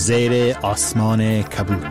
زیر آسمان کبود.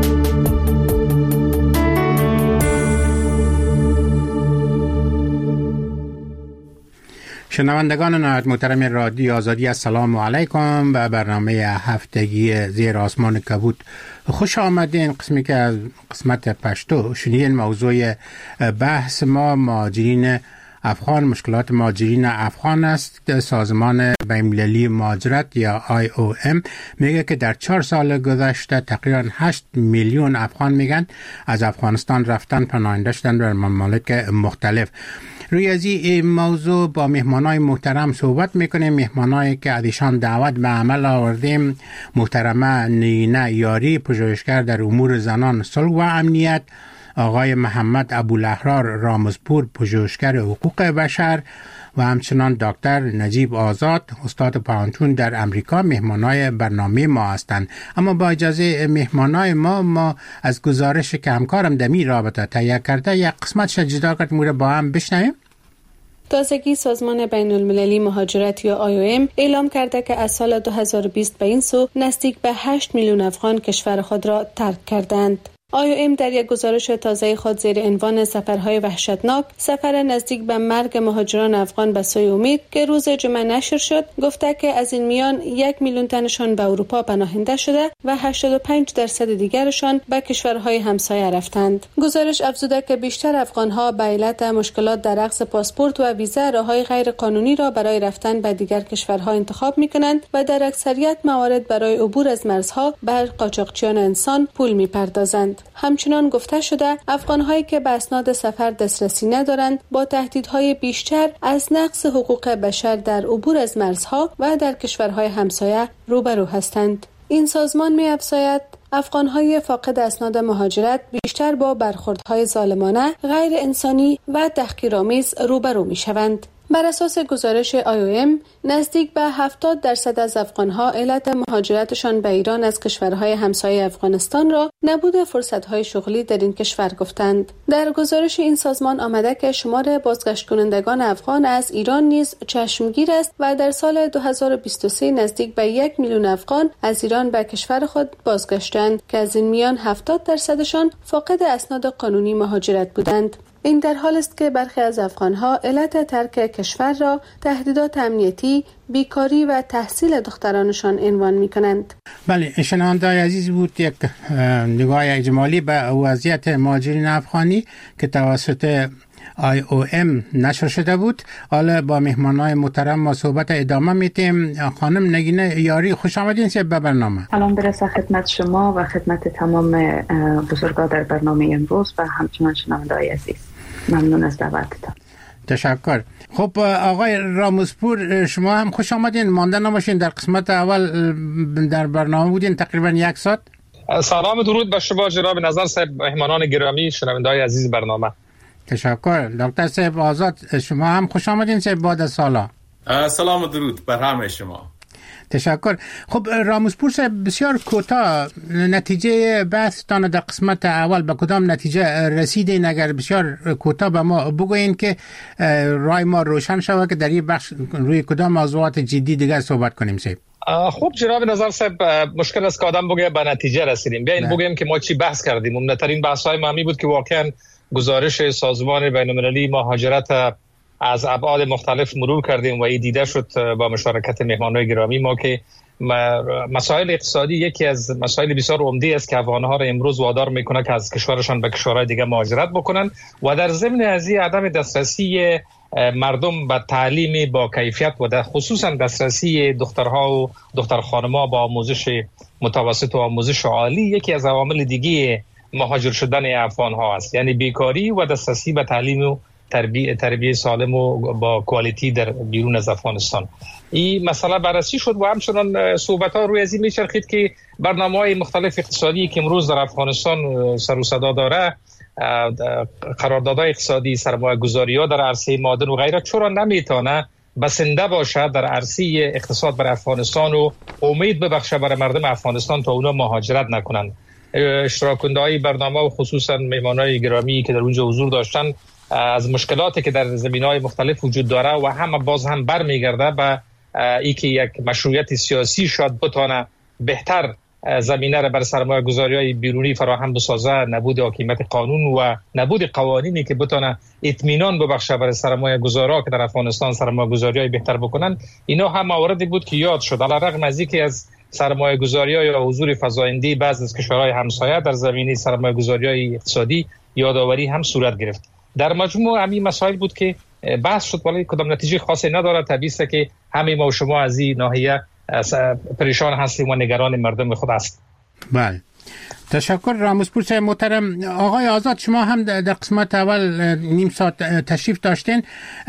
شنوندگان نهایت محترم رادیو آزادی، السلام علیکم. به برنامه هفتگی زیر آسمان کبود خوش آمدین. قسمی که از قسمت پشتو شنیدین موضوع بحث ما مهاجرین افغان، مشکلات مهاجرین افغان است. سازمان بین‌المللی مهاجرت یا IOM میگه که در 4 سال گذشته تقریبا 8 میلیون افغان میگن از افغانستان رفتن، پناهنده شدن در ممالک مختلف. روی از این موضوع با مهمانای محترم صحبت میکنیم. مهمانایی که از ایشان دعوت به عمل آوردیم: محترمه نینه یاری، پژوهشگر در امور زنان، صلح و امنیت; آقای محمد ابوالاحرار رامزپور، پژوهشگر حقوق بشر; و همچنان دکتر نجیب آزاد، استاد پانتون در امریکا، مهمانای برنامه ما هستند. اما با اجازه مهمانای ما از گزارش که همکارم دمی رابطه تهیه کرده یک قسمت جدا کرد با هم بشنویم. تازگی سازمان بین‌المللی مهاجرت یا IOM اعلام کرده که از سال 2020 به این سو نزدیک به 8 میلیون افغان کشور خود را ترک کردند. IOM در یک گزارش تازه خود زیر عنوان سفرهای وحشتناک، سفر نزدیک به مرگ مهاجران افغان به سوی امید که روز جمعه نشر شد، گفته که از این میان 1 میلیون تنشان به اروپا پناهنده شده و 85% دیگرشان به کشورهای همسایه رفتند. گزارش افزوده که بیشتر افغانها به علت مشکلات در اخذ پاسپورت و ویزا راههای غیر قانونی را برای رفتن به دیگر کشورها انتخاب می‌کنند و در اکثریت موارد برای عبور از مرزها بر قاچاقچیان انسان پول می‌پردازند. همچنان گفته شده افغان‌هایی که به اسناد سفر دسترسی ندارند با تهدیدهای بیشتر از نقض حقوق بشر در عبور از مرزها و در کشورهای همسایه روبرو هستند. این سازمان می‌افزاید افغان‌های فاقد اسناد مهاجرت بیشتر با برخوردهای ظالمانه، غیر انسانی و تحقیرآمیز روبرو می‌شوند. بر اساس گزارش IOM نزدیک به 70% از افغان‌ها علت مهاجرتشان به ایران از کشورهای همسایه افغانستان را نبود فرصت‌های شغلی در این کشور گفتند. در گزارش این سازمان آمده که شمار بازگشت کنندگان افغان از ایران نیز چشمگیر است و در سال 2023 نزدیک به 1 میلیون افغان از ایران به کشور خود بازگشتند که از این میان 70%شان فاقد اسناد قانونی مهاجرت بودند. این در حال است که برخی از افغانها علت ترک کشور را تهدیدات امنیتی، بیکاری و تحصیل دخترانشان عنوان می‌کنند. بله، شنوندگان عزیز بود یک نگاه اجمالی به وضعیت مهاجرین افغانی که توسط IOM نشر شده بود. حالا با مهمانای محترم ما صحبت ادامه میدیم. خانم نگینه یاری، خوش آمدین به برنامه. سلام برسه خدمت شما و خدمت تمام بزرگان در برنامه امروز و همچنان شنونده‌های عزیز. ممنون از دعوتتان. تشکر. خب آقای رامزپور، شما هم خوش آمدین. مانده نباشین، در قسمت اول در برنامه بودین تقریبا 1 ساعت. سلام درود به شما جناب نظر صاحب، مهمانان گرامی، شنونده‌های عزیز برنامه. تشکر. دکتر صاحب آزاد، شما هم خوش آمدین بعد از سالا. سلام و درود بر همه شما. تشکر. خب رامزپور صاحب، بسیار کوتاه نتیجه بحثتان در قسمت اول به کدام نتیجه رسیدین؟ اگر بسیار کوتاه به ما بگوین که رای ما روشن شود که در این بخش روی کدام موضوعات جدی دیگر صحبت کنیم صاحب. خب جناب نظر صاحب، مشکل است که آدم بگه به نتیجه رسیدیم. بیاین بگیم که ما چی بحث کردیم. مهمترین بحث‌های ما بود که واقعا گزارش سازمان بین‌المللی مهاجرت از ابعاد مختلف مرور کردیم و این دیده شد با مشارکت مهمانان گرامی ما که مسائل اقتصادی یکی از مسائل بسیار عمده است که افغان‌ها را امروز وادار میکنه که از کشورشان به کشورهای دیگه مهاجرت بکنن و در ضمن از این عدم دسترسی مردم به تعلیم با کیفیت و در خصوصا دسترسی دخترها و دختر خانم‌ها با آموزش متوسط و آموزش عالی یکی از عوامل دیگه مهاجر شدن افغان‌ها است. یعنی بیکاری و دسترسی به تعلیم و تربیت سالم و با کوالیتی در بیرون از افغانستان. این مسئله بررسی شد و همچنان صحبت‌ها روی از این می‌چرخید که برنامه‌های مختلف اقتصادی که امروز در افغانستان سر و صدا داره، قراردادهای اقتصادی، سرمایه‌گذاری‌ها در عرصه معادن و غیره، چرا نمیتونه بسنده باشه در عرصه اقتصاد بر افغانستان و امید ببخشه برای مردم افغانستان تا اونا مهاجرت نکنن. اشتراک کننده‌های برنامه و خصوصا مهمانای گرامی که در اونجا حضور داشتن از مشکلاتی که در زمینه‌های مختلف وجود داره و هم باز برمیگرده به اینکه یک مشروعیت سیاسی شاید بتونه بهتر زمینه را بر سرمایه گذاری‌های بیرونی فراهم بسازه، نبود حاکمیت قانون و نبود قوانینی که بتونه اطمینان ببخشه برای سرمایه گذارا که در افغانستان سرمایه گذاری‌های بهتر بکنن، اینا هم مواردی بود که یاد شد. علیرغم از اینکه از سرمایه گذاری‌ها یا حضور فزاینده‌ای بعضی از کشورهای همسایه در زمینه سرمایه گذاری‌های اقتصادی یادآوری هم صورت گرفت. در مجموع همین مسائل بود که بحث شد، ولی کدام نتیجه خاصی نداره. طبیعی است که همه ما و شما از این ناحیه پریشان هستیم و نگران مردم خود است. بله، تشکر راموزپور محترم. آقای آزاد، شما هم در قسمت اول نیم ساعت تشریف داشتین.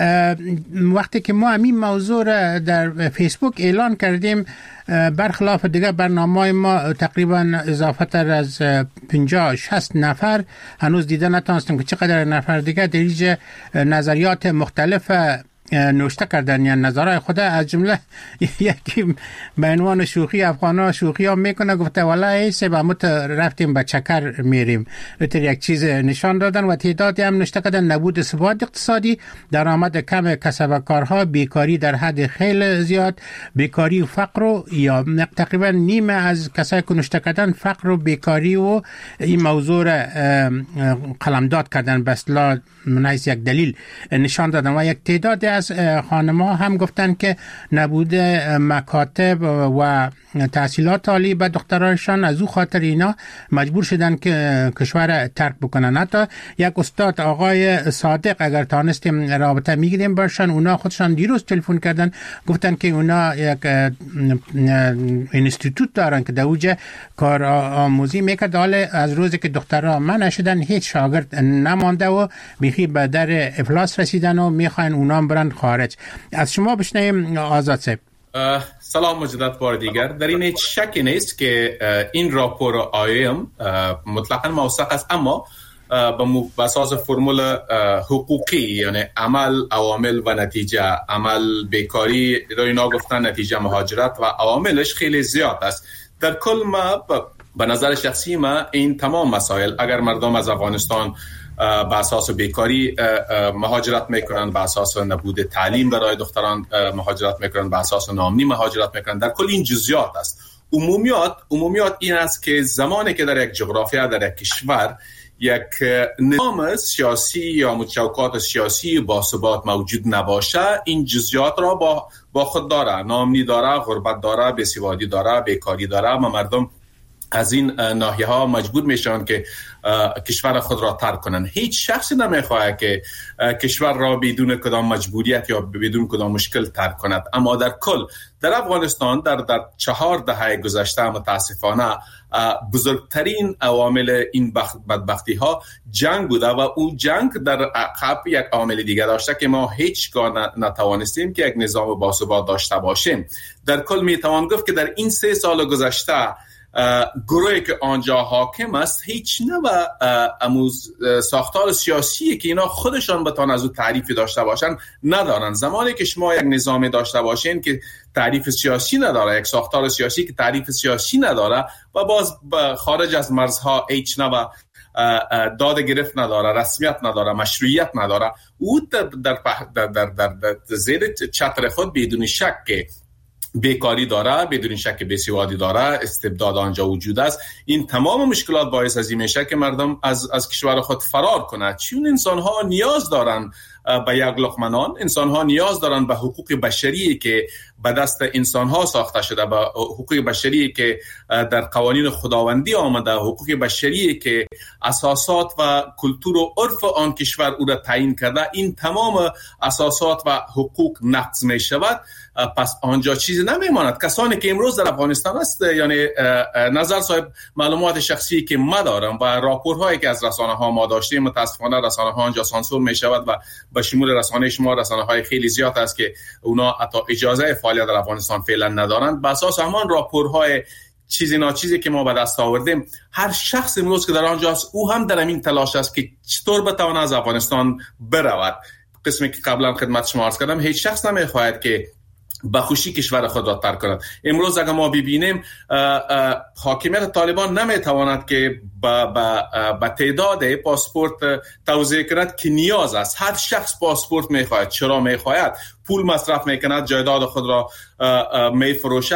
وقتی که ما همین موضوع را در فیسبوک اعلان کردیم، برخلاف دیگر برنامه‌های ما تقریبا اضافه تر از 50-60 نفر هنوز دیده نتونستیم که چقدر نفر دیگر در اینجا نظریات مختلف نوشته کردن یا نظرهای خود، از جمله یکی به عنوان شوخی افغانا شوخی ها میکنه، گفته والا ایسه با مت رفتیم به چکر میریم، اتر یک چیز نشان دادن و تعدادی هم نوشته کردن نبود ثبات اقتصادی، درآمد کم کسب کارها، بیکاری در حد خیلی زیاد، بیکاری و فقر و یا تقریبا نیمه از کسایی که نوشته کردن فقر و بیکاری و این موضوع را قلمداد کردن به اصطلاح من حیث یک دلیل نشان دادن. و یک تعداد از خانم‌ها هم گفتن که نبود مکاتب و تحصیلات عالی به دخترانشان، از او خاطر اینا مجبور شدن که کشور ترک بکنن. حتی یک استاد آقای صادق اگر تانستیم رابطه میگیریم باشن، اونا خودشان دیروز تلفن کردن، گفتن که اونا یک اینستیتوت دارن که در اوجه کار آموزی میکرد، حالا از روزی که دخترها منع شدن هیچ شاگرد نمانده و بیخی به در افلاس رسیدن و میخواین اونا برن خارج. از شما بشنویم آزاد صاحب. سلام مجدد بار دیگر. در این هیچ شکی نیست که این راپور IOM مطلقاً موثق است، اما به اساس فرمول حقوقی، یعنی عمل، عوامل و نتیجه. عمل بیکاری رو اینا گفتن، نتیجه مهاجرت و عواملش خیلی زیاد است. در کل ما به نظر شخصی ما این تمام مسائل، اگر مردم از افغانستان به اساس بیکاری مهاجرت میکنن، به اساس نبود تعلیم برای دختران مهاجرت میکنن، به اساس ناامنی مهاجرت میکنن، در کل این جزئیات است. عمومیات این است که زمانی که در یک جغرافیا، در یک کشور، یک نظام سیاسی یا متشوکات سیاسی با ثبات موجود نباشه، این جزئیات را با خود داره. ناامنی داره، غربت داره، بیسوادی داره، بیکاری داره و مردم از این ناحیه ها مجبور میشن که کشور خود را ترک کنن. هیچ شخصی نمیخواد که کشور را بدون کدام مجبوریت یا بدون کدام مشکل ترک کند، اما در کل در افغانستان در 4 دهه گذشته متاسفانه بزرگترین عوامل این بدبختی ها جنگ بوده و اون جنگ در عقب یک عامل دیگه داشته که ما هیچگاه نتوانستیم که یک نظام باثبات داشته باشیم. در کل میتوان گفت که در این 3 سال گذشته گروهی که آنجا حاکم است هیچ نوع ساختار سیاسی که اینا خودشان بتوان از او تعریفی داشته باشن ندارن. زمانی که شما یک نظام داشته باشین که تعریف سیاسی نداره، یک ساختار سیاسی که تعریف سیاسی نداره و باز خارج از مرزها هیچ نوع داد گرفت نداره، رسمیت نداره، مشروعیت نداره، او در زیر چتر خود بدون شک که بیکاری داره، بدون شک بیسوادی داره، استبداد آنجا وجود است. این تمام مشکلات باعث از این میشه که مردم از کشور خود فرار کنند، چون انسان ها نیاز دارن به یک لقمه نان، انسان ها نیاز دارن به حقوق بشری که به دست انسان ها ساخته شده، به حقوق بشری که در قوانین خداوندی آمده، حقوق بشری که اساسات و کلتور و عرف آن کشور او را تعیین کرده. این تمام اساسات و حقوق نقض می شود، پس آنجا چیزی نمیماند. کسانی که امروز در افغانستان است، یعنی نظر صاحب معلومات شخصی که ما دارم و راپورهایی که از رسانه ها ما داشتیم، متاسفانه رسانه ها آنجا سانسور می شود و به شمول رسانه شما رسانه های خیلی زیاد است که اونا حتی اجازه فعالیت در افغانستان فعلا ندارند. به اساس همان راپورهای چیزی که ما به دست آوردیم، هر شخص امروز که در آنجا است او هم در این تلاش است که چطور بتواند از افغانستان برود. قسمی که قبلا خدمت شما عرض کردم، هیچ شخص نمیخواهد که به خوشی کشور خود را ترک کند. امروز اگر ما ببینیم حاکمیت طالبان نمیتواند که با تعداد پاسپورت توزیع کند که نیاز است. هر شخص پاسپورت میخواهد. چرا میخواهد؟ پول مصرف میکند، جایداد خود را میفروشد.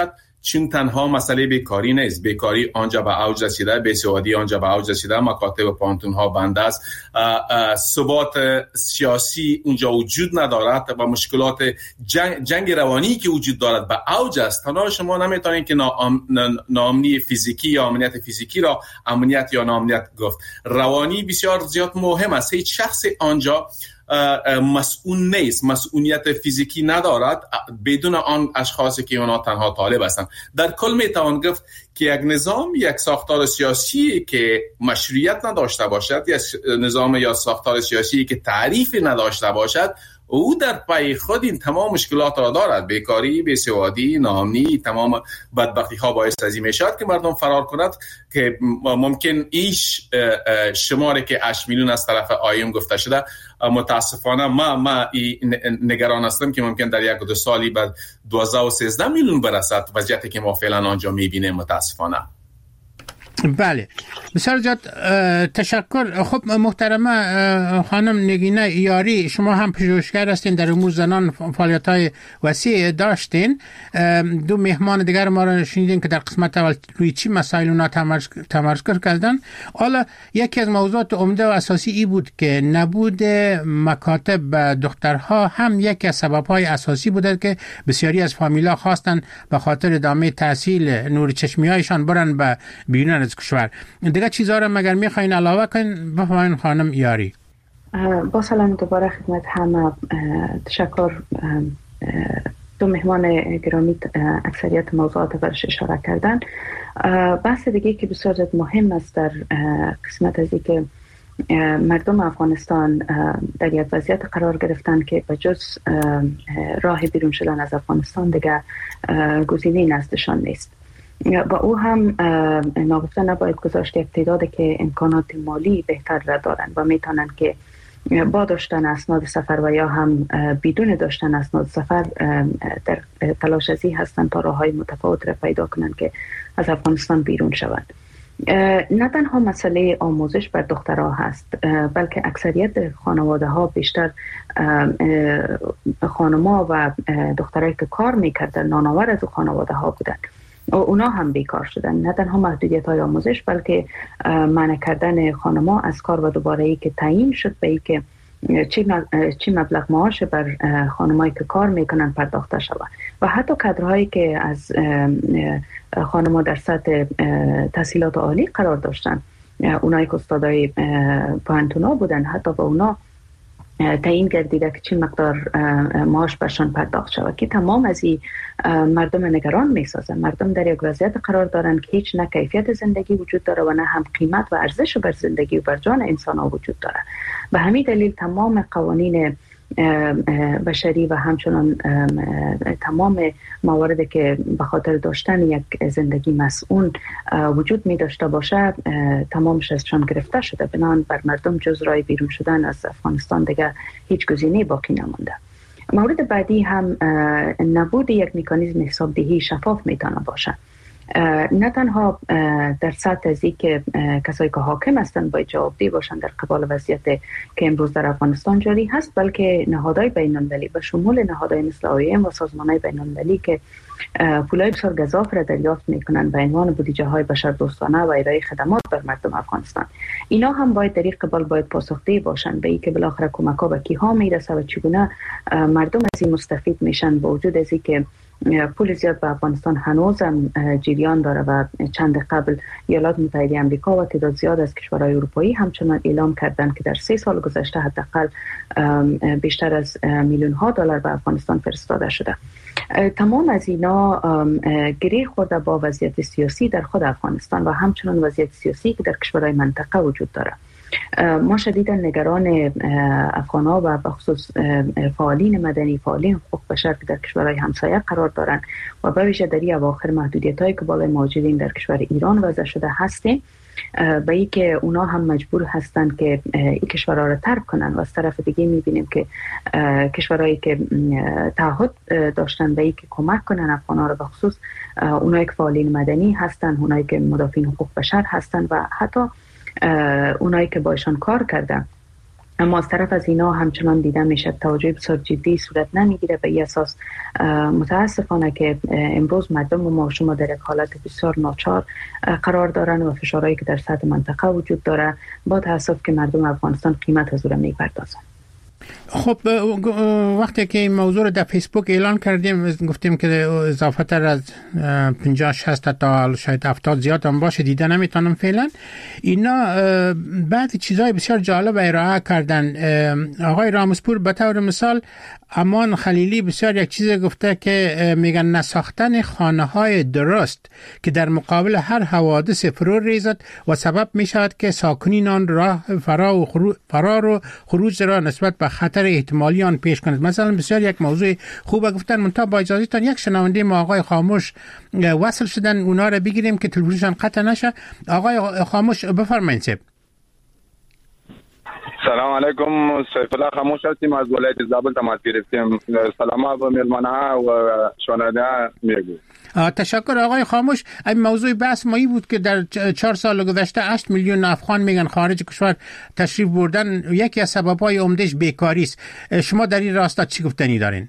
چون تنها مسئله بیکاری نیست، بیکاری آنجا به اوج رسیده، بیسوادی آنجا به اوج رسیده، مکاتب و پانتون ها بنده است، ثبات سیاسی اونجا وجود ندارد و مشکلات جنگ روانی که وجود دارد به اوج است. تنها شما نمیتونید که ناامنی فیزیکی یا امنیت فیزیکی را امنیت یا ناامنیت گفت. روانی بسیار زیاد مهم است. هیچ شخص آنجا مسئول نیست، مسئولیت فیزیکی ندارد بدون آن اشخاصی که اونا تنها طالب هستند. در کل میتوان گفت که یک نظام، یک ساختار سیاسی که مشروعیت نداشته باشد، یا نظام یا ساختار سیاسی که تعریف نداشته باشد، او در پای خود این تمام مشکلات را دارد. بیکاری، بیسوادی، ناامنی، تمام بدبختی ها باعث از این میشد که مردم فرار کند که ممکن ایش شماری که 8 میلیون از طرف آیم گفته شده. متاسفانه ما نگران هستم که ممکن در 1-2 سالی بعد 12 و 13 میلیون برسد، وضعیتی که ما فعلا آنجا میبینیم متاسفانه. بله، بسیار زیاد تشکر. خب محترمه خانم نگینه یاری، شما هم پژوهشگر هستین، در امور زنان فعالیت‌های وسیع داشتین. 2 مهمان دیگر ما را شنیدین که در قسمت اول روی چی مسائل اونا تمرکز کردن. حالا یکی از موضوعات عمده و اساسی ای بود که نبود مکاتب دخترها هم یکی از سبب‌های اساسی بود که بسیاری از فامیلا خواستن به خاطر ادامه تحصیل نور چشمی‌هایشان برن به بیرون از کشور. دیگه چیزا رو مگر میخواین علاوه کنین؟ بفرمایید خانم یاری. با سلام دوباره خدمت همه. تشکر. 2 مهمان گرامی اکثریت موضوعات برش اشاره کردن. بحث دیگه که بسیار مهم است در قسمت از این که مردم افغانستان در یک وضعیت قرار گرفتن که به جز راه بیرون شدن از افغانستان دیگه گزینه‌ای نزدشان نیست. با او هم ناگفته نباید گذاشت یک تعدادی که امکانات مالی بهتر را دارند و میتونن که با داشتن اسناد سفر و یا هم بدون داشتن اسناد سفر در تلاش ازی هستند تا راههای متفاوت را پیدا کنند که از افغانستان بیرون شوند. نه تنها مسئله آموزش بر دخترها هست، بلکه اکثریت خانواده ها بیشتر خانما و دخترایی که کار میکردن نانآور از خانواده ها بودن. اونا هم بیکار شدن. نه تنها محدودیت های آموزش بلکه منع کردن خانما از کار و دوباره ای که تعیین شد به ای که چی مبلغ معاش بر خانمایی که کار میکنن پرداخته شود و حتی کادرهایی که از خانما در سطح تحصیلات عالی قرار داشتن، اونایی که استادای پانتونا بودن، حتی به اونا تعیین گردیده که چی مقدار معاش برشان پرداخت شود که تمام از این مردم نگران میسازن. مردم در یک وضعیت قرار دارن که هیچ نه کیفیت زندگی وجود داره و نه هم قیمت و ارزش بر زندگی و بر جان انسان ها وجود داره. به همین دلیل تمام قوانین بشری و همچنان تمام مواردی که به خاطر داشتن یک زندگی مسئول وجود می داشته باشه تمامش ازشان گرفته شده. بنابراین بر مردم جز راه بیرون شدن از افغانستان دیگه هیچ گزینه‌ای باقی نمونده. مورد بعدی هم نبود یک مکانیزم حسابدهی شفاف میتونه باشه. نه تنها در سطح از این که کسایی که حاکم هستند باید جوابدهی باشند در قبال وضعیت که امروز در افغانستان جاری هست، بلکه نهادهای بین‌المللی به شمول نهادهای مثل آیم و سازمانهای بین‌المللی که پولای بسیار گزاف را دریافت میکنن به عنوان بودجه های بشردوستانه و ارائه خدمات بر مردم افغانستان، اینا هم باید در این قبال باید پاسخدهی باشند به اینکه بالاخره کمک ها به کیها میرسه و چگونه مردم از این مستفید میشن، با وجود از اینکه پول زیاد به افغانستان هنوزم جریان داره و چند قبل ایالات متحده آمریکا و تعداد زیاد از کشورهای اروپایی همچنان اعلام کردند که در 3 سال گذشته حداقل بیشتر از میلیون ها دلار به افغانستان فرستاده شده. تمام از اینا گره خورده با وضعیت سیاسی در خود افغانستان و همچنان وضعیت سیاسی که در کشورهای منطقه وجود داره. ما شدیدا نگران افغان‌ها و بخصوص فعالین مدنی، فعالین حقوق بشر که در کشورهای همسایه قرار دارند و به ویژه در این اواخر محدودیت‌هایی که بالای موجودین در کشور ایران وضع شده هستیم، به این که اونا هم مجبور هستند که این کشورها را ترک کنن و از طرف دیگه می‌بینیم که کشورهایی که تعهد داشتن به این که کمک کنن افغان‌ها را، بخصوص اونایی که فعالین مدنی هستند، اونایی که مدافعین حقوق بشر هستند و حتی اونایی که باشان کار کردن اما از طرف از اینا همچنان دیده میشه توجه بسیار جدی صورت نمیگیره. به این اساس متاسفانه که امروز مردم ما شما در یک حالت بسیار ناچار قرار دارن و فشارهایی که در سطح منطقه وجود داره با تاسف که مردم افغانستان قیمت از اون میپردازن. خب وقتی که این موضوع رو در فیسبوک اعلان کردیم گفتیم که اضافه تر از 50-60 تا شاید 70 زیاد هم باشه دیده نمیتونم فعلا. اینا بعد چیزای بسیار جالب ارائه کردن. آقای رامسپور به طور مثال امان خلیلی بسیار یک چیز گفته که میگن نساختن خانه‌های درست که در مقابل هر حوادث فرو ریزد و سبب میشود که ساکنین آن راه فرار و خروج را نسبت به خطر احتمالی آن پیش کند. مثلا بسیار یک موضوع خوبه گفتن. منتها با اجازهتان یک شنونده ما آقای خاموش وصل شدن، اونا رو بگیریم که تلفنشان قطع نشه. آقای خاموش بفرمایید. سلام علیکم، سیف الله خاموش هستیم از ولایت زابل تماس گرفتیم. سلام به مهمان‌ها و شنونده‌ها میگم. تشکر آقای خاموش. این موضوع بحث مایی بود که در 4 سال گذشته 8 میلیون افغان میگن خارج کشور تشریف بردن. یکی از سبب‌های عمده‌اش بیکاری است. شما در این راستا چی گفتنی دارین؟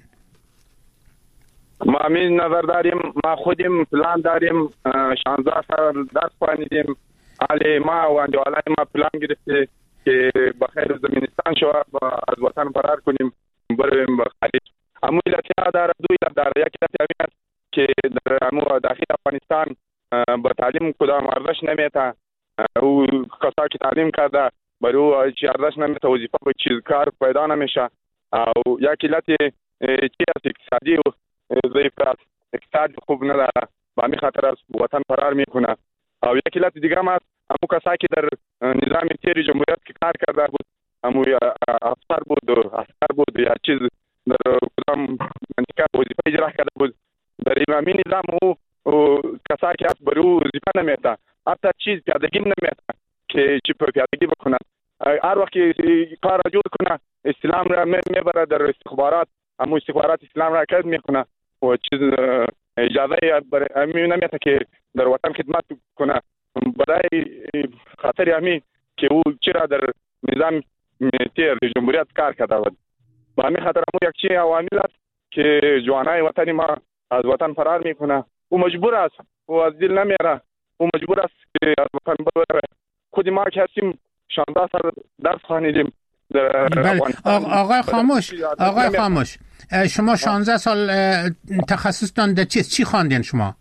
ما همین نظر داریم. ما خودیم پلان داریم 16 سال درس خوانیدیم. علی ما و اندوالای ما پلان گرفته که بخیر زمینستان شو از وطن فرار کنیم بریم به خارج. اما علت داره دو علت داره. یک علت که در داخل افغانستان با تعلیم کدام ارزش نمیته. او کسایی که تعلیم کرده برای او ارزش نمیته، وظیفه به چیز کار پیدا نمیشه. او یک علت چی است؟ اقتصادی و ضعیف است. اقتصاد خوب نداره، با همین خاطر از وطن فرار میکنه. او یک علت دیگه هم است، همون کسایی که در نظام تیر جمهوریت که کار کرده بود، همون افسر بود، عسکر بود یا چیز در کدام منطقه وظیفه اجرا کرده بود، در امامی نظام او کسایی که برای او وظیفه نمیته، حتی چیز پیادگی نمیته که چی پیادگی بکنه. هر وقت کار را جور کنه اسلام را میبره در استخبارات، همون استخبارات اسلام را کد میکنه و چیز اجازه برای نمیته که در وطن خدمت کنه. برای خاطر همین که او چرا در نظام تیر جمهوریت کار کرده بود، با همین خاطر همون یک چیز عوامل است که جوانای وطنی ما از وطن فرار میکنه. او مجبور است و از دل نمیره. او مجبور است که از وطن بره. خود ما که هستیم 16 سال درس خوانیدیم. آقای خاموش شما 16 سال تخصصتان در چی خواندین شما؟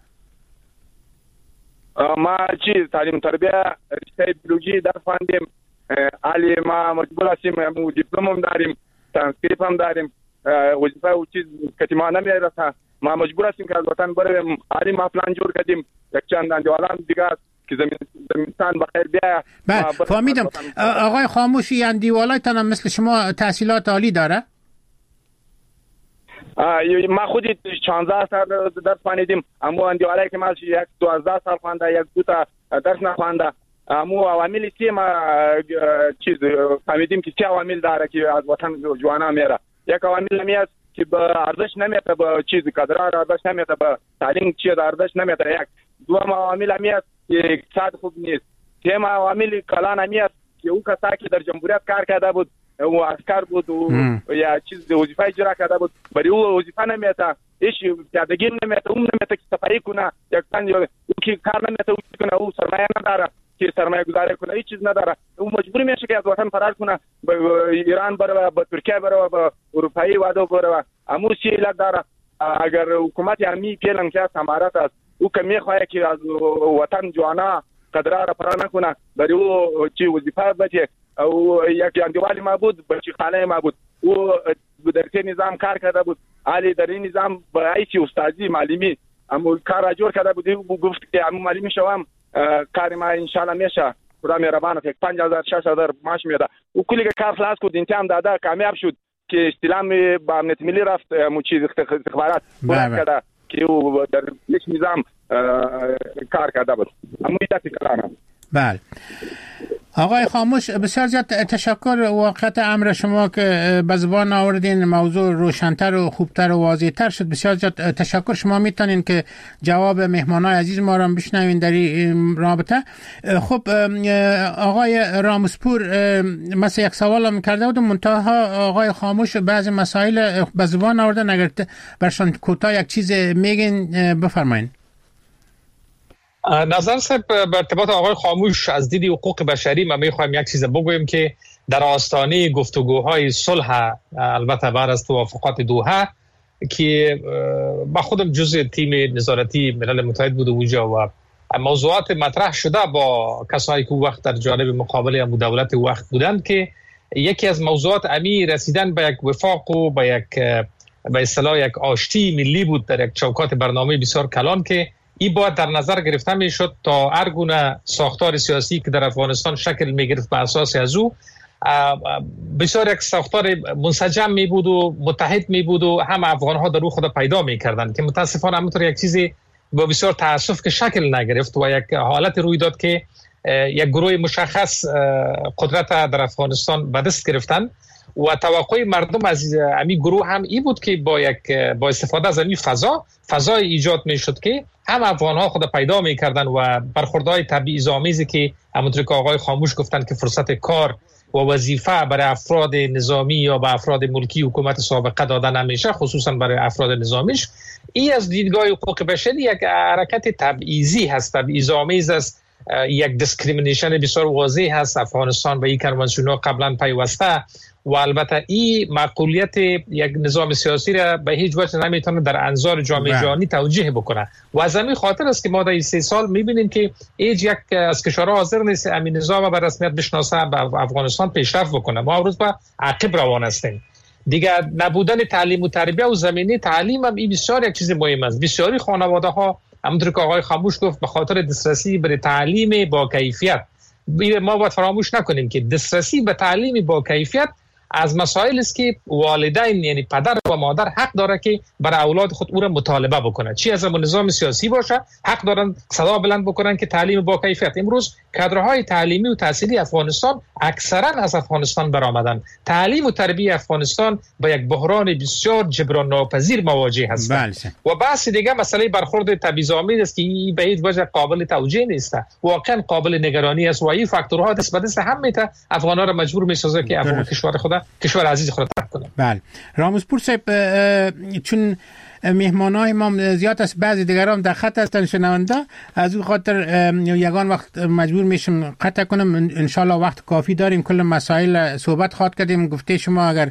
ما تعلیم تربیه رشته بیولوژی درس خواندیم. علی ما مجبور هستیم دیپلم هم داریم، ترانسکریپت هم داریم. وظیفه او چیز که ما نمیرسه، ما مجبور هستیم که از وطن بریم. علی ما پلان جور کردیم یک چند اندوالان دیگه که زمینستان بخیر بیایه. بله فهمیدم. آقای خاموشی اندیوالایتان هم مثل شما تحصیلات عالی داره؟ ما خودی 16 سال درس خوانیدیم، اما اندیوالایی که ما 12 سال خوانده، یک دو تا درس نخوانده. اما عواملی که ما چیز فهمیدیم که چه عوامل داره که از وطن جوانا میره. یک عوامل همی است که به ارزش نمیته، به چیز قدرت ارزش نمیته، به تعلیم چیز ارزش نمیته. یک دوم عوامل همی است که اقتصاد خوب نیست. سوم عوامل کلان همی است که او کسایی که در جمهوریت کار کرده بود و عسکر بود و یا چیز وظیفه اجرا کرده بود، برای او وظیفه نمیته، هیچ پیادگی نمیته، اون نمیته که صفایی کنه، یک تن او که کار نمیته او کنه، او سرمایه نداره که سرمایه گذاری کنه، هیچ چیز نداره. او مجبور میشه که از وطن فرار کنه، به ایران بره، به ترکیه بره، به اروپایی وادو بره. اما چی علت داره؟ اگر حکومت همی پیلن که سمارت است، او که میخواه که از وطن جوانا قدرت را فرار نکنه، برای او چی وظیفه بده. او یک اندیوالی ما بود، بچی خاله ما بود، او در این نظام کار کرده بود. علی در این نظام با ایچی استادی معلمی اما کار را جور کرده بود. او گفت که اما معلمی شوم کار ما انشالله میشه، خدا مهربانه، 5000-6000 معاش میده. او کلی کار خلاص کرد، امتحان داده، کامیاب شد که استلام با امنیت ملی رفت، چیز استخبارات کرده که او در یک نظام کار کرده بود. اما ایتا کلانه. بله آقای خاموش، بسیار زیاد تشکر واقعیت امر شما که به زبان آوردین، موضوع روشن‌تر و خوبتر و واضح‌تر شد. بسیار زیاد تشکر. شما میتونین که جواب مهمانای عزیز ما را بشنوین در این رابطه. خب آقای راموسپور، مثلا یک سوال هم کرده بودم، منتها آقای خاموش بعضی مسائل به زبان آوردن، اگر برشان کوتاه یک چیز میگین بفرمایین. نظر صاحب به ارتباط آقای خاموش از دید حقوق بشری ما میخوایم یک چیز بگویم که در آستانه گفتگوهای صلح، البته بعد از توافقات دوحه که با خودم جزء تیم نظارتی ملل متحد بود اونجا و موضوعات مطرح شده با کسایی که وقت در جانب مقابل امو دولت وقت بودند که یکی از موضوعات امی رسیدن به یک وفاق و به اصطلاح یک آشتی ملی بود در یک چوکات برنامه بسیار کلان که این باید در نظر گرفته می شد تا هر گونه ساختار سیاسی که در افغانستان شکل می گرفت به اساس از او بسیار یک ساختار منسجم می بود و متحد می بود و هم افغان ها در او خود پیدا می کردند که متاسفانه همونطور یک چیزی با بسیار تاسف که شکل نگرفت و یک حالت روی داد که یک گروه مشخص قدرت در افغانستان به دست گرفتن و توقع مردم از امی گروه هم این بود که با استفاده از امی فضای ایجاد می شد که هم افغان ها خود پیدا می کردن و برخوردهای تبعیض‌آمیزی که همونطور که آقای خاموش گفتن که فرصت کار و وظیفه برای افراد نظامی یا به افراد ملکی حکومت سابقه داده نمیشه، خصوصا برای افراد نظامیش. این از دیدگاه حقوق بشری یک حرکت تبعیضی هست، تبعیض‌آمیز است، یک دیسکریمینیشن بسیار واضح هست. افغانستان به این کنوانسیون قبلا پیوسته و البته این معقولیت یک نظام سیاسی را به هیچ وجه نمیتونه در انظار جامعه جهانی توجیه بکنه و از همین خاطر است که ما در 3 سال میبینیم که هیچ یک از کشورها حاضر نیست همین نظام به رسمیت بشناسه، به افغانستان پیشرفت بکنه. ما امروز به عقب روان هستیم. دیگه نبودن تعلیم و تربیت و زمینه تعلیم هم این بسیار یک چیز مهم است. بسیاری خانواده ها همونطور که آقای خاموش گفت به خاطر دسترسی به تعلیم با کیفیت، ما باید فراموش نکنیم که دسترسی به تعلیم با کیفیت از مسائل است که والدین یعنی پدر و مادر حق داره که برای اولاد خود او را مطالبه بکنه، چی از نظام سیاسی باشه حق دارن صدا بلند بکنن که تعلیم با کیفیت. امروز کادرهای تعلیمی و تحصیلی افغانستان اکثرا از افغانستان برآمدن. تعلیم و تربیت افغانستان با یک بحران بسیار جبران ناپذیر مواجه هستند و بحث دیگه مسئله برخورد تبعیض‌آمیز است که به هیچ وجه قابل توجیه نیست، واقعا قابل نگرانی است و این فاکتورها دست به دست هم میته افغان‌ها را مجبور می‌سازه که افغان کشور عزیز خود ترک کنه. بله راموسپور صاحب، چون مهمانای ما زیاد است، بعضی دیگران در خط هستن شنونده، از اون خاطر یگان وقت مجبور میشم قطع کنم. انشالله وقت کافی داریم، کل مسائل صحبت خواهد کردیم. گفته شما اگر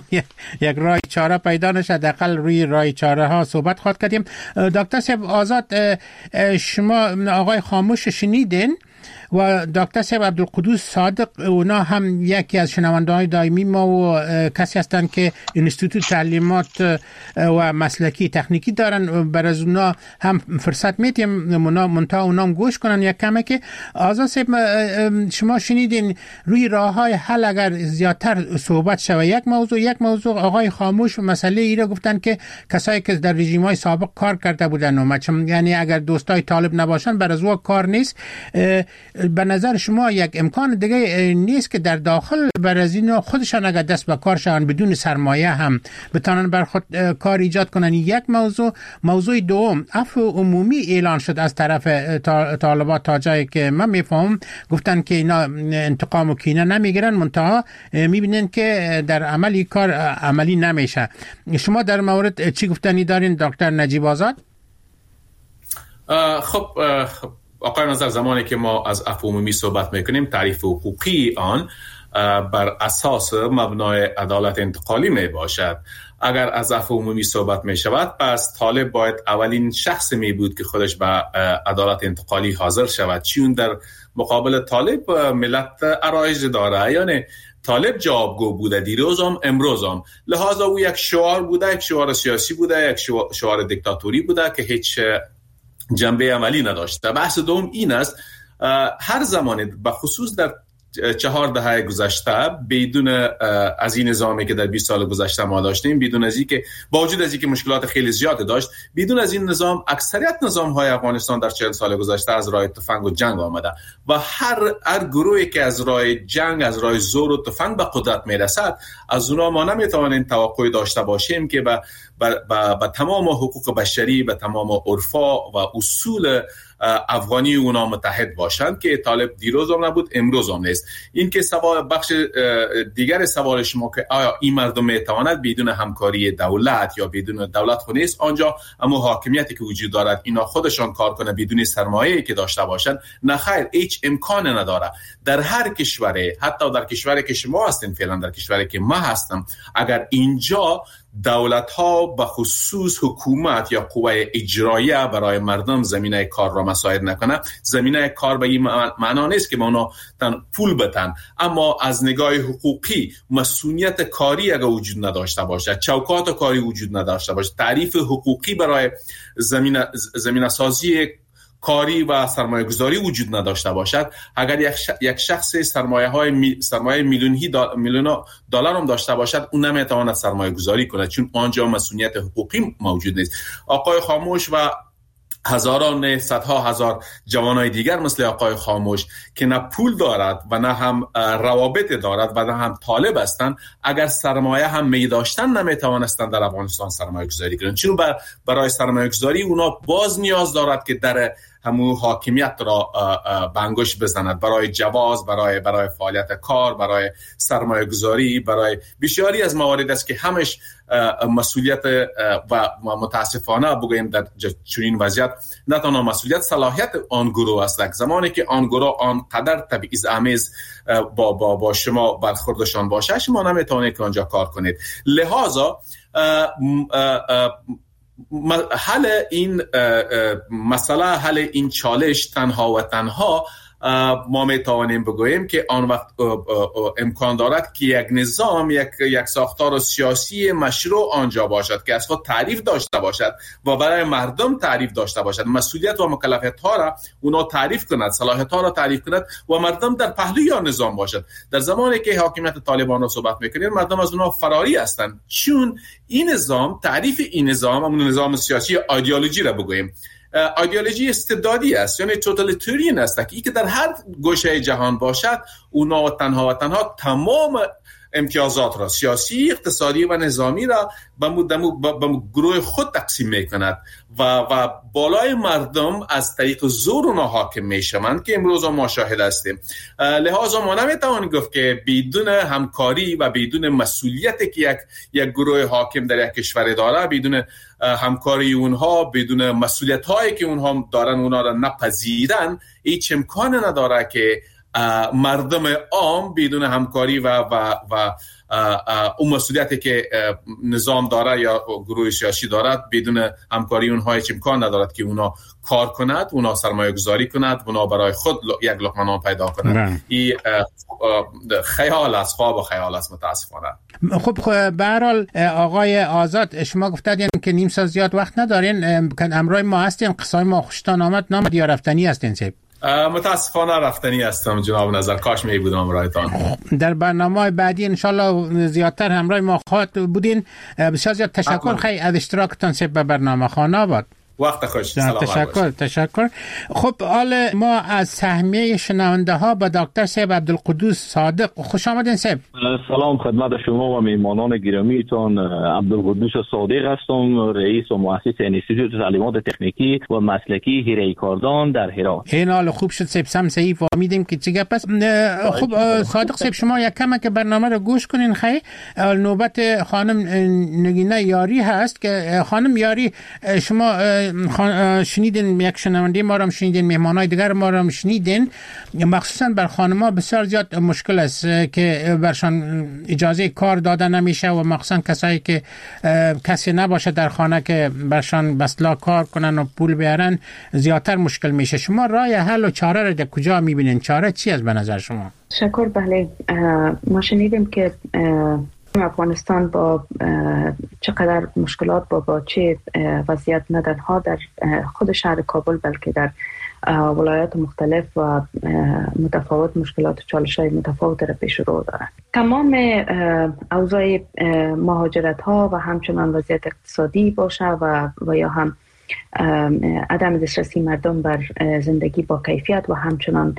یک راه چاره پیدا نشه حداقل روی راه چاره ها صحبت خواهد کردیم. دکتر صاحب آزاد، شما آقای خاموش شنیدین و دکتر صاحب عبدالقدوس صادق، اونا هم یکی از شنونده‌های دائمی ما و کسی هستند که انستیتوت تعلیمات و مسلکی تکنیکی دارن. برای اونا هم فرصت میدیم منتها اونا هم گوش کنن یک کمه. که آزاد صاحب شما شنیدین روی راه‌های حل اگر زیادتر صحبت شود. یک موضوع آقای خاموش مسئله ای را گفتن که کسایی که در رژیم‌های سابق کار کرده بودن یعنی اگر دوستای طالب نباشن بر از او کار نیست. به نظر شما یک امکان دیگه نیست که در داخل بر از اینا خودشان اگر دست به کار شون بدون سرمایه هم بتونن بر خود کار ایجاد کنن؟ یک موضوع دوم، عفو عمومی اعلان شد از طرف طالبات تا جایی که من میفهم، گفتن که اینا انتقام و کینه نمیگیرن، منتها میبینن که در عملی کار عملی نمیشه. شما در مورد چی گفتنی دارین دکتر نجیب آزاد؟ خب آقای نظر، زمانی که ما از عفو عمومی صحبت میکنیم تعریف حقوقی آن بر اساس مبنای عدالت انتقالی می باشد. اگر از عفو عمومی صحبت می شود پس طالب باید اولین شخص می بود که خودش به عدالت انتقالی حاضر شود، چون در مقابل طالب ملت ارایج داره، یعنی طالب جوابگو بوده دیروز هم امروز هم، لحاظا او یک شعار بوده، یک شعار سیاسی بوده، یک شعار دیکتاتوری بوده که هیچ جنبه عملی نداشته. بحث دوم این است هر زمان به خصوص در 4 دهه گذشته بدون از این نظامی که در 20 سال گذشته ما داشتیم، بدون از اینکه با وجود از اینکه مشکلات خیلی زیاد داشت، بدون از این نظام اکثریت نظام‌های افغانستان در 40 سال گذشته از راه تفنگ و جنگ آمده و هر گروهی که از راه جنگ، از راه زور و تفنگ به قدرت میرسد، از اونها ما نمیتوانیم توقع داشته باشیم که به تمام حقوق بشری، به تمام عرفا و اصول افغانی اونا متحد باشند که طالب دیروز هم نبود، امروز هم نیست. این که بخش دیگر سوال شما که آیا این مردم میتواند بدون همکاری دولت یا بدون دولت خود نیست آنجا اما حاکمیتی که وجود دارد اینا خودشان کار کنه بدون سرمایه‌ای که داشته باشند؟ نه خیر، هیچ امکان نداره. در هر کشوری، حتی در کشوری که شما هستین فعلا، در کشوری که من هستم، اگر اینجا دولت ها به خصوص حکومت یا قوه اجراییه برای مردم زمینه کار را مساعد نکنه، زمینه کار به این معنا نیست که اونا پول بدن، اما از نگاه حقوقی مسئولیت کاری اگر وجود نداشته باشه، چوکات کاری وجود نداشته باشه، تعریف حقوقی برای زمینه سازی کاری و سرمایه گذاری وجود نداشته باشد، اگر یک شخص سرمایه میلیون دلار هم داشته باشد، اون نمیتواند سرمایه گذاری کنه چون آنجا مسئولیت حقوقی موجود نیست. آقای خاموش و هزاران، صدها هزار جوانای دیگر مثل آقای خاموش که نه پول دارد و نه هم روابط دارد و نه هم طالب هستند، اگر سرمایه هم می داشتن نمیتوانستند در افغانستان سرمایه گذاری کنند، چون برای سرمایه گذاری اونا باز نیاز دارد که در همون حاکمیت را بنگوش بزند، برای جواز، برای فعالیت کار، برای سرمایه گذاری، برای بسیاری از موارد است که همش مسئولیت و متاسفانه بگویم در چنین وضعیت نه تنها مسئولیت، صلاحیت آن گروه است. زمانی که آن گروه آنقدر تبعیض‌آمیز با شما برخوردشان باشه، شما نمیتونید که آنجا کار کنید. لذا حل این مسئله، حل این چالش تنها و تنها ما میتوانیم بگوییم که آن وقت امکان دارد که یک نظام، یک ساختار سیاسی مشروع آنجا باشد که از خود تعریف داشته باشد و برای مردم تعریف داشته باشد، مسئولیت و مکلفیت ها را اونا تعریف کند، صلاحیت ها را تعریف کند و مردم در پهلوی آن نظام باشد. در زمانی که حاکمیت طالبان را صحبت میکنیم، مردم از اونها فراری هستند، چون این نظام، تعریف این نظام، همون نظام سیاسی ایدئولوژی را بگوییم، ایدئولوژی استبدادی است، یعنی توتالیتاریان است که در هر گوشه جهان باشد، اونا تنها تمام امتیازات را، سیاسی، اقتصادی و نظامی را به گروه خود تقسیم میکند و بالای مردم از طریق زور اونا حاکم میشوند که امروز ما شاهد هستیم. لذا ما نمیتوانیم گفت که بدون همکاری و بدون مسئولیتی که یک گروه حاکم در یک کشور داره، بدون همکاری اونها، بدون مسئولیت هایی که اونها دارن اونا را نپذیرن، هیچ امکان نداره که مردم عام بدون همکاری و اون مسئولیتی که نظام داره یا گروه سیاسی دارد، بدون همکاری اونها هیچ امکان ندارد که اونا کار کند، اونا سرمایه گذاری کند، اونا برای خود یک لقمه نان پیدا کند. این خیال است، خواب و خیال است متاسفانه. خب به هر حال آقای آزاد، شما گفتید که نیم ساعت زیاد وقت ندارین، امروز ما هستیم، قصای ما خوشتان آمد یا رفتنی هستین سیب؟ متاسفانه رفتنی هستم جناب نظر، کاش می بودم همراهتان. در برنامه بعدی انشالله زیادتر همراه ما خواهد بودین. بسیار زیاد تشکر خیلی از اشتراکتان به برنامه خانه آباد. وقت خوش. تشکر. خب حال ما از سهمیه شنونده ها با دکتر صاحب عبدالقدوس صادق. خوش آمدین صاحب. سلام خدمت شما و میهمانان گرامیتان. عبدالقدوس صادق هستم، رئیس و مؤسس انستیتوت تعلیمات تکنیکی و مسلکی هیره کاردان در هرات. این حال خوب شد صاحب، سم صحیح فهمیدیم که چه گپ است. خب صادق صاحب، شما یک کم که برنامه رو گوش کنین. خیلی نوبت خانم نگینه یاری هست که خانم یاری، شما شنیدین، یک شنونده ما رو شنیدین، مهمانای دیگر ما رو شنیدین، مخصوصا بر خانم‌ها بسیار زیاد مشکل است که برشان اجازه کار داده نمیشه و مخصوصا کسایی که کسی نباشه در خانه که برشان بسلا کار کنن و پول بیارن، زیادتر مشکل میشه. شما راه حل و چاره رو در کجا میبینین؟ چاره چی است به نظر شما؟ شکر. بله، ما شنیدیم که افغانستان با چقدر مشکلات با چه وضعیت نه تنها در خود شهر کابل بلکه در ولایات مختلف و متفاوت مشکلات و چالش‌های متفاوت را پیش رو دارند. تمام اوضاع مهاجرت ها و همچنان وضعیت اقتصادی باشه و یا هم عدم دسترسی مردم بر زندگی با کیفیت و همچنان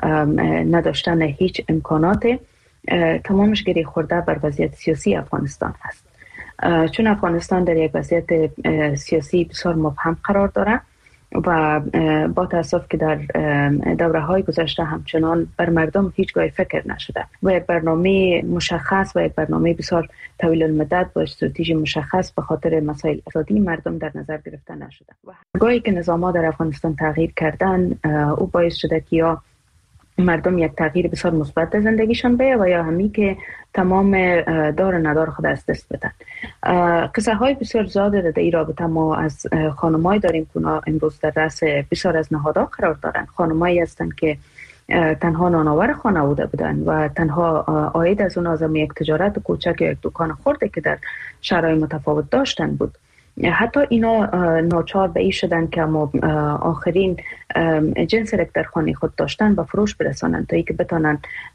نداشتن هیچ امکانات، تمامش گره خورده بر وضعیت سیاسی افغانستان هست. چون افغانستان در یک وضعیت سیاسی بسیار مبهم قرار داره و با تأسف که در دوره‌های گذشته همچنان بر مردم هیچگاه فکر نشده و یک برنامه مشخص و یک برنامه بسیار طویل المدت با استراتژی مشخص به خاطر مسائل اقتصادی مردم در نظر گرفته نشده و هرگاهی که نظام‌ها در افغانستان تغییر کردن او باعث شده که یا مردم یک تغییر بسیار مثبت در زندگیشان بیه و یا همی که تمام دار و ندار خود از دست بدن. قصه های بسیار زیاده در این رابطه ما از خانمایی داریم که امروز در رأس بسیار از نهادها قرار دارن. خانمایی هستند که تنها نانآور خانواده بودن و تنها عاید از اون از یک تجارت کوچک یا یک دکان خرده که در شهرهای متفاوت داشتن بود. حتی اینا ناچار به این شدن که اما آخرین جنس را در خانه خود داشتن و فروش برسانند تا ای که بتانن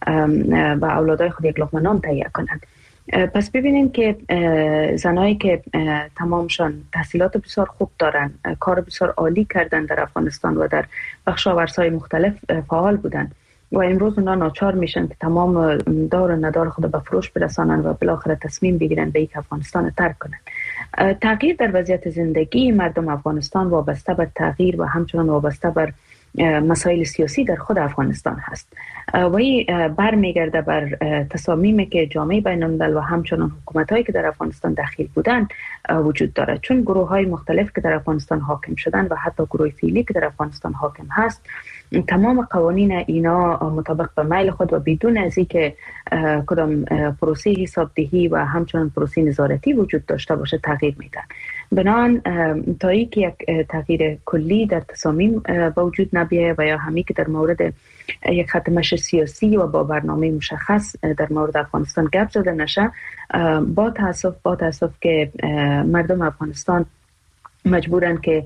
و اولادای خود یک لقمه نان تهیه کنند. پس ببینیم که زنایی که تمامشان تحصیلات بسیار خوب دارن، کار بسیار عالی کردن در افغانستان و در بخش ورزهای مختلف فعال بودن و امروز اونا ناچار میشن که تمام دار و ندار خود به فروش برسانن و بالاخره تصمیم بگیرن به یک افغانستان ترک کنن. تغییر در وضعیت زندگی مردم افغانستان وابسته بر تغییر و همچنان وابسته بر مسائل سیاسی در خود افغانستان هست و این برمیگرده بر تصامیمی که جامعه بین الملل و همچنان حکومت‌هایی که در افغانستان دخیل بودن وجود دارد. چون گروه‌های مختلف که در افغانستان حاکم شدن و حتی گروه فعلی که در افغانستان حاکم هست تمام قوانین اینا مطابق به میل خود و بدون از اینکه کدام پروسه حسابدهی و همچنان پروسه نظارتی وجود داشته باشه تغییر میدن. بنابراین تا اینکه یک تغییر کلی در تصامیم وجود نبیه و یا همی که در مورد یک خط مشی سیاسی و با برنامه مشخص در مورد افغانستان گپ زده نشه، با تاسف که مردم افغانستان مجبورن که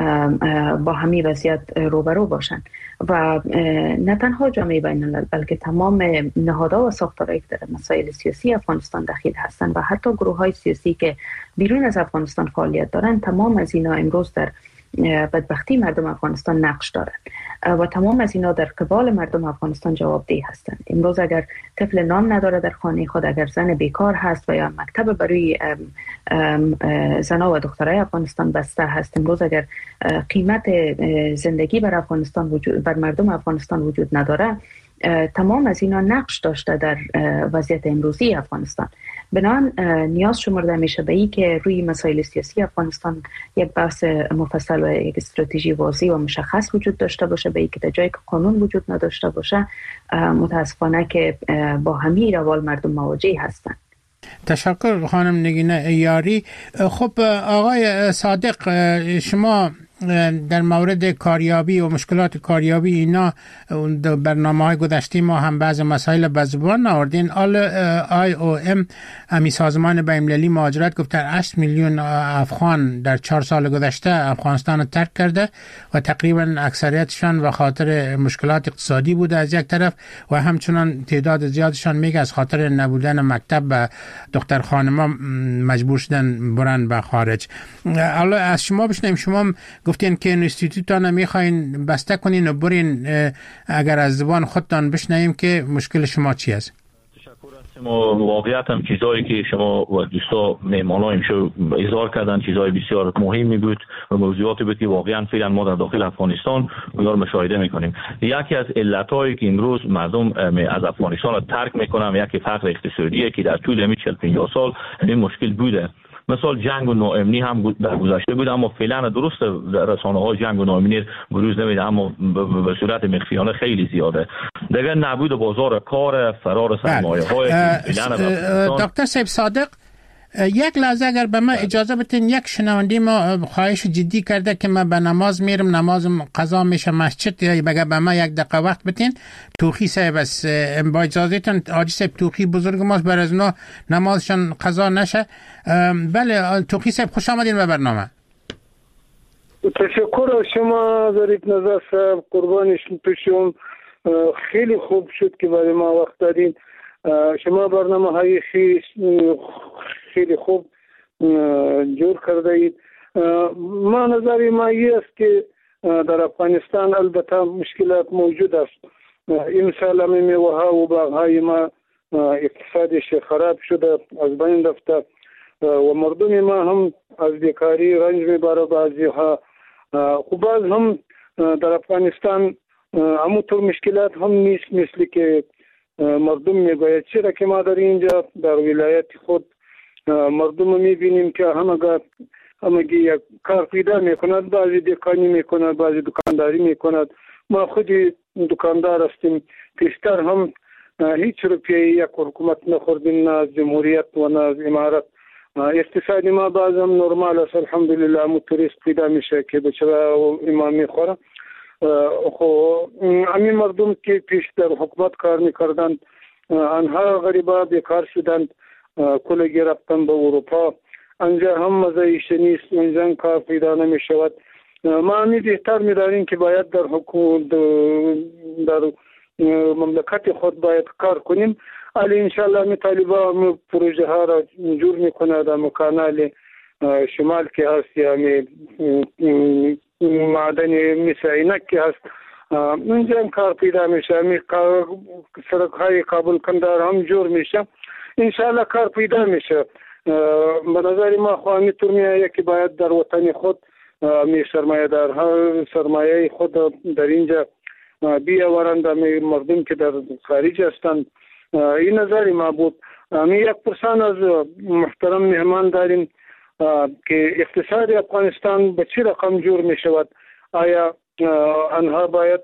با همین وضعیت روبرو باشن و نه تنها جامعه بین الملل بلکه تمام نهادها و ساختارهایی که در مسائل سیاسی افغانستان دخیل هستند و حتی گروه‌های سیاسی که بیرون از افغانستان فعالیت دارند، تمام از اینا امروز در بدبختی مردم افغانستان نقش دارند و تمام از اینا در قبال مردم افغانستان جوابدهی هستند. امروز اگر طفل نان نداره در خانه خود، اگر زن بیکار هست و یا مکتب برای زنها و دخترای افغانستان بسته هست، امروز اگر قیمت زندگی بر مردم افغانستان وجود نداره، تمام از اینا نقش داشته در وضعیت امروزی افغانستان. بنابراین نیاز شمرده میشه به این که روی مسائل سیاسی افغانستان یک بحث مفصل و یک استراتژی واضح و مشخص وجود داشته باشه، به این که در جایی که قانون وجود نداشته باشه متاسفانه که با همین روال مردم مواجه هستند. تشکر خانم نگین یاری. خب آقای صادق، شما در مورد کاریابی و مشکلات کاریابی اینا برنامه‌های گذشته ما هم بعض مسائل به زبان آوردین. IOM امی سازمان بین‌المللی مهاجرت گفت 8 میلیون افغان در 4 سال گذشته افغانستان رو ترک کرده و تقریبا اکثریتشان به خاطر مشکلات اقتصادی بوده از یک طرف و همچنان تعداد زیادشان میگه از خاطر نبودن مکتب و دختر خانما مجبور شدن برن به خارج. حالا از شما بشنیم، شما گفتین که اینستیتوتان میخواین بسته کنین و برین، اگر از زبان خودتان بشنویم که مشکل شما چی است؟ ما واقعیت هم چیزایی که شما و دوستا مهمانایم شو اظهار کردن چیزای بسیار مهمی بود و موضوعاتی بود که واقعا فعلا ما در داخل افغانستان اونها رو مشاهده میکنیم. یکی از علتایی که امروز مردم از افغانستان رو ترک میکنن یکی فقر اقتصادیه که در طول 40-50 سال این مشکل بوده. مثال جنگ و ناامنی هم در گذشته بود، اما فعلا درست رسانه‌ها جنگ و ناامنی بروز نمیده، اما به صورت مخفیانه خیلی زیاده. دیگه نبود بازار کار، فرار سرمایه‌های دکتر صاحب صادق، یک لحظه اگر به من اجازه بدین، یک شنونده ما خواهش جدی کرده که من به نماز میرم، نمازم قضا میشه مسجد، یا بگه به من یک دقیقه وقت بدین. توخی صاحب است، با اجازهتون حاجی صاحب توخی بزرگ ماست، بر از اونا نمازشان قضا نشه. بله توخی صاحب خوش آمدین به برنامه. تشکر از شما ظریف نظر صاحب، قربانش پیشم. خیلی خوب شد که برای ما وقت دادین. شما برنامه های خیلی خوب جور کرده اید. ما نظری ما این است که در افغانستان البته مشکلات موجود است. این سال همه میوه ها و باغ های ما اقتصادش خراب شده، از بین رفته و مردم ما هم از بیکاری رنج میبره. بعضی ها خب باز هم در افغانستان همونطور مشکلات هم نیست مثل که مردم میگوید. چرا که ما در اینجا در ولایت خود مردم میبینیم که همگی یک کار پیدا میکند، بعضی دکانی میکند، بعضی دکانداری میکند. ما خودی دکاندار هستیم، پیشتر هم هیچ روپیه یک حکومت نخوردیم، نه از جمهوریت و نه از امارت. اقتصادی ما باز هم نرمال است الحمدلله. موتوریست پیدا میشه که بچه و امام میخوره. همین مردم که پیش در حکومت کار میکردند آنها غریبا بیکار شدند، کلگی رفتن به اروپا. انجا هم مزایش نیست، انجا کار پیدا نمی شود. ما همی بهتر میداریم که باید در حکومت در مملکت خود باید کار کنیم. علی انشاءالله می طالبا می پروژه ها را جور میکنه در مکانال شمال که هست، یا معدن میسعینک که هست، اینجا هم کار پیدا میشه. سرک های کابل کندار هم جور میشه، انشاءالله کار پیدا میشه. به نظر ما خواهی طور میایه که باید در وطن خود می سرمایه دارها سرمایه خود در اینجا بیاورند، مردم که در خارج هستند. این نظر ما بود. می یک پرسان از محترم مهمان داریم که اقتصاد افغانستان به چه رقم جور می شود؟ آیا آنها باید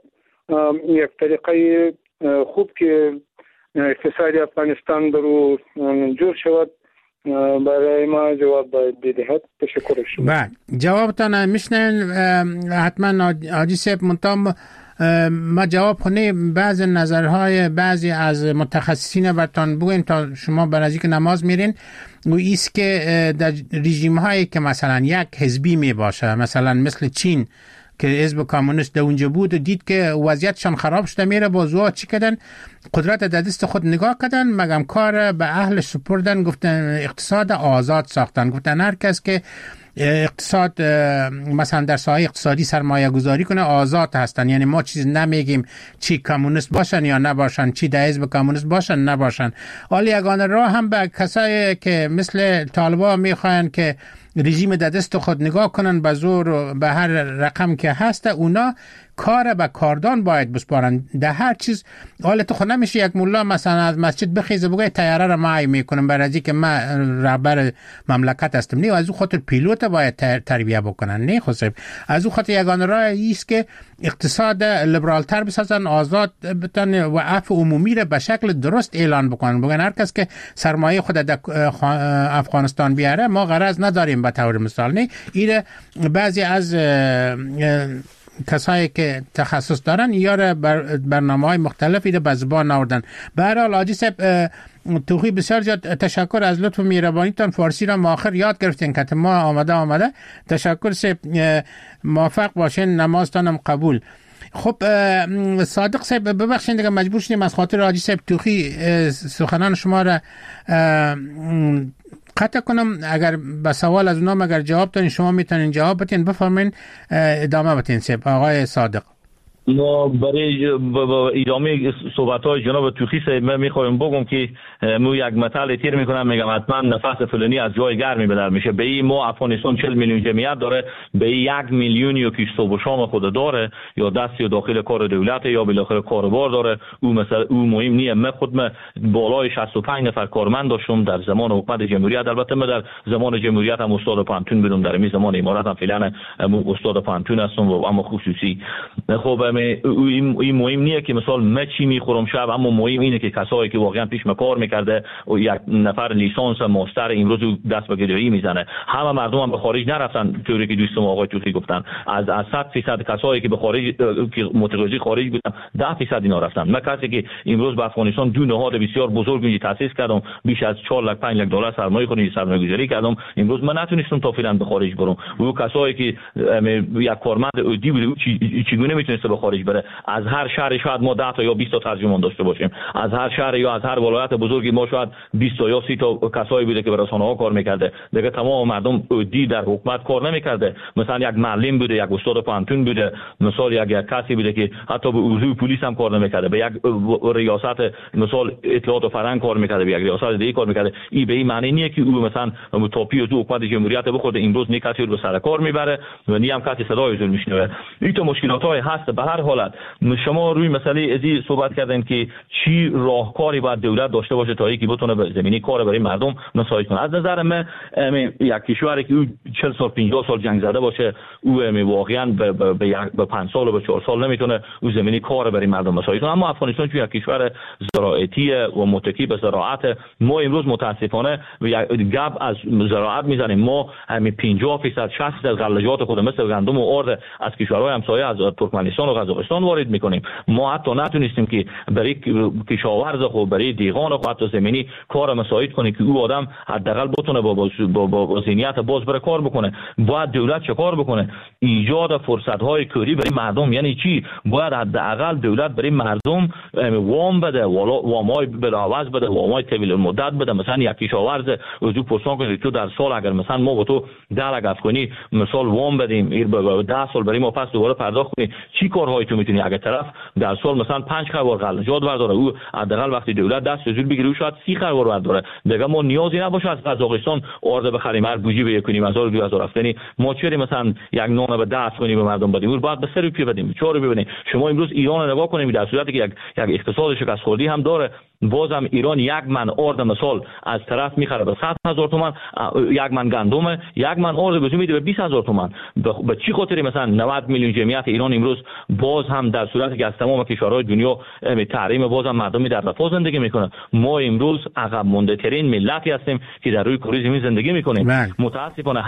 یک طریقه خوب که اقتصاد افغانستان درو جور شود؟ برای ما جواب باید بدهد. تشکر شما. بله جوابتان میشنن حتما حاجی صاحب. منتها ما جواب خونه بعض نظرهای بعضی از متخصصین برتان بگویم تا شما بر نزدیک نماز میرین. و ایست که در رژیم هایی که مثلا یک حزبی می باشه، مثلا مثل چین که حزب کمونیست در اونجا بود و دید که وضعیتشان خراب شده، میره بازوها چی کردن؟ قدرت در دست خود نگاه کردن، مگم کار به اهل سپردن، گفتن اقتصاد آزاد ساختن. گفتن هر کس که اقتصاد مثلا در ساحه اقتصادی سرمایه گذاری کنه آزاد هستن. یعنی ما چیز نمیگیم چی کمونیست باشن یا نباشن، چی در حزب کمونیست باشن نباشن. حالا یگانه راه هم به کسایی که مثل طالبا میخواین که رژیم در دست خود نگاه کنن به زور و به هر رقم که هست، اونا کار به کاردان باید بسپارن در هر چیز. حالا تو خود نمیشه یک مولا مثلا از مسجد بخیزه بگه تیاره را معای میکنم برای از که من رهبر مملکت هستم. نه، از او خاطر پیلوت باید تربیه بکنن. نه خصوصا از او خاطر یگانه راه است که اقتصاد لیبرال تر بسازن، آزاد بتن و عفو عمومی را به شکل درست اعلان بکنن. بگن هر کس که سرمایه خود در افغانستان بیاره ما غرض نداریم به طور مثال. نه، این بعضی از کسایی که تخصص دارن یا برنامه‌های مختلفی رو به زبان آوردن. به هر حال حاجی صاحب توخی بسیار زیاد تشکر از لطف و مهربانیتان. فارسی را ما آخر یاد گرفتین که ما آمده. تشکر صاحب، موفق باشین، نمازتانم قبول. خب صادق صاحب ببخشید دیگه مجبور شدیم از خاطر حاجی صاحب توخی سخنان شما را قطع کنم. اگر به سوال از اونام اگر جواب دارین شما میتونین جواب بدین، بفرمایین ادامه بدین. صاحب آقای صادق. ما برای ادامه صحبت‌های جناب توخی صاحب میخوایم بگم که مو یک مثال تیر میکنم، میگم حتما نفس فلانی از جای گرمی بدر میشه. به این ما افغانستان 40 میلیون جمعیت داره، به این 1 میلیون که صبح و شام خود داره، یا دست یا داخل کار دولت یا بالاخره کاروبار داره. او مثلا او مهم نیه. من خود بالای 65 نفر کارمند داشتم در زمان حکومت جمهوریت. البته من در زمان جمهوریت هم استاد پانتون بودم، در این زمان امارات هم فعلا استاد پانتون هستم و اما خصوصی. خب این مهم نیست که مثلا من چی میخورم شب، اما مهم اینه که کسایی که واقعا پیش کار میکرده و یک نفر لیسانس ماستر امروز دست به گدایی میزنه. همه مردم هم به خارج نرفتن، طوری که دوستم آقای توخی گفتن. از 100% کسایی که به خارج که متقاضی خارج بودن 10% اینا رفتن. من کسی که امروز به افغانستان دو نهاد بسیار بزرگ تاسیس کردم، بیش از 4 لک 5 لک دلار سرمایه‌گذاری کردم، امروز من نتونستم تا فعلا به خارج برم. و کسایی که یک کارمند عادی بود چگونه میتونسته به خارج بره؟ از هر شهر شاید ما 10 تا یا 20 تا ترجمان داشته باشیم، از هر شهر یا از هر ولایت بزرگی ما شاید 20 تا یا 30 تا کسایی بوده که به رسانه‌ها کار میکرده. دیگه تمام مردم عادی در حکومت کار نمیکرده. مثلا یک معلم بوده، یک استاد پانتون بوده، مثلا یک کسی بوده که حتی به عضو پلیس هم کار نمیکرده، به یک ریاست مثلا اطلاعات و فرهنگ کار میکرده، به یک ریاست دیگه کار میکرده. این به این معنی نیست که او مثلا توپی از حکومت جمهوریت بخوره امروز نه کسی رو به سر کار میبره و نه هم کسی صدای زور میشنوه. این تو مشکلات‌های هست. به هر حالت شما روی مسئله ازی صحبت کردین که چی راهکاری باید دولت داشته باشه تا اینکه بتونه به زمینی کار برای مردم مساعد کنه. از نظر من یک کشوری که 40 سال 50 سال جنگ زده باشه او واقعا به 5 سال و به 4 سال نمیتونه او زمینی کار برای مردم مساعد کنه. اما افغانستان چون یک کشور زراعتی و متکی به زراعت، ما امروز متاسفانه گپ از زراعت میزنیم. ما همین 50% 60% از غلجات خود مثل گندم و آرد از کشورهای همسایه از ترکمنستان و قزاقستان وارد میکنیم. ما حتی نتونستیم که برای کشاورز خو برای دیغان خو حتی زمینی کار مساعد کنیم که او آدم حداقل بتونه با ذهنیت باز بره کار بکنه. باید دولت چه کار بکنه؟ ایجاد فرصت‌های کاری برای مردم. یعنی چی؟ باید حداقل دولت برای مردم وام بده، وامای بلاواز بده، وامای طویل مدت بده. مثلا یک کشاورز وجود پرسان کنه تو در سال اگر مثلا ما با تو 10 لک افغانی مثال وام بدیم، 10 سال برای ما پس دوباره پرداخت کنی، چی کارهایی تو میتونی؟ اگه طرف در سال مثلا 5 خروار غلجات برداره، او حداقل وقتی دولت دست زور بگیره شاید 30 خروار برداره. دیگه ما نیازی نباشه از قزاقستان آرد بخریم، هر بوجی به 1,000 2000 افغانی. ما چری مثلا یک نان به 10 افغانی به مردم بدیم، اون بعد به 3 روپیه بدیم، 4 روپیه بدیم. شما امروز ایران نگاه کنید، در صورتی که یک اقتصاد شکست خوردی هم داره، بازم ایران 1 من آرد مثال از طرف میخره به 100,000 تومان، 1 من گندم 1 من آرد بزو میده به 20,000 تومان. به چی خاطری مثلا 90 میلیون جمعیت ایران امروز باز هم در صورتی که از تمام کشورهای دنیا تحریم، بازم مردمی در رفاه زندگی میکنه. ما امروز عقب مونده ترین ملتی هستیم که در روی کره زمین زندگی میکنیم. متاسفانه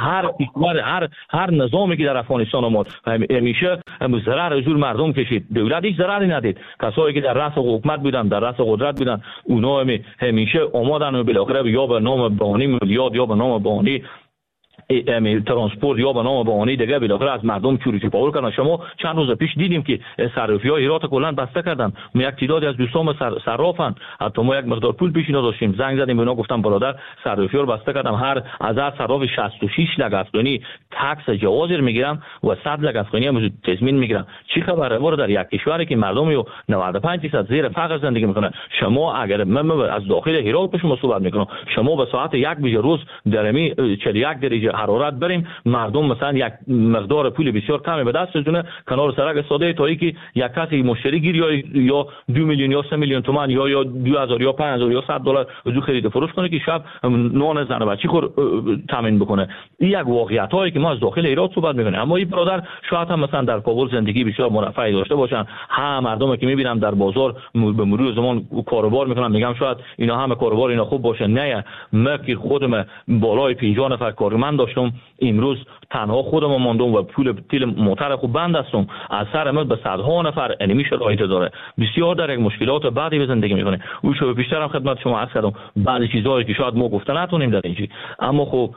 هر نظامی که در افغانستان آمد همیشه ضرر از مردم کشید، دولت هیچ ضرری ندید. کسایی که در رأس حکومت بودن، در رأس قدرت بودن، اونا همیشه آمدن و بالاخره یا به نام بهانه میلیارد یا به نام بهانه ترانسپورت یا به نام بهانه دیگه بالاخره از مردم چوری چپاول کردن. شما چند روز پیش دیدیم که صرافی‌های هرات کلا بسته کردن. ما یک تعدادی از دوستان صرافن، حتی ما یک مقدار پول پیشنهاد داشتیم، زنگ زدیم به اونا گفتم برادر صرافی‌ها رو بسته کردم، هر صراف 66 لک افغانی تکس جواز میگیرم و 100 لک افغانی هم تضمین میگیرم. چی خبره برادر؟ یک کشوری که مردم 95% زیر فقر زندگی میکنه. شما اگر من از داخل هرات به شما صحبت میکنم، شما به ساعت 1 بجه روز درمی 41 درجه حرارت بریم، مردم مثلا یک مقدار پول بسیار کمی به دستشونه کنار سرک ساده تا اینکه یک کسی مشتری گیر یا 2 میلیون یا 3 میلیون تومان یا 2000 یا 5000 یا 100 دلار از خرید فروش کنه که شب نان زن و بچی خور تامین بکنه. این یک واقعیت هایی که ما از داخل ایران صحبت میکنیم. اما این برادر شاید هم مثلا در کابل زندگی بسیار مرفهی داشته باشن، هم مردمی که میبینم در بازار به مرور زمان کاروبار میکنن، میگم شاید اینا همه کاروبار اینا خوب باشه. نه، ما که خودم بالای 50 نفر کارمند داشتم، امروز تنها خودم ماندم و پول تیل موتر خوب بند هستم. از سر من به صدها نفر انمی شرایط داره، بسیار در یک مشکلات بعدی به زندگی میکنه. او شو بیشتر هم خدمت شما عرض کردم بعضی چیزایی که شاید ما گفته نتونیم در اینجا، اما خب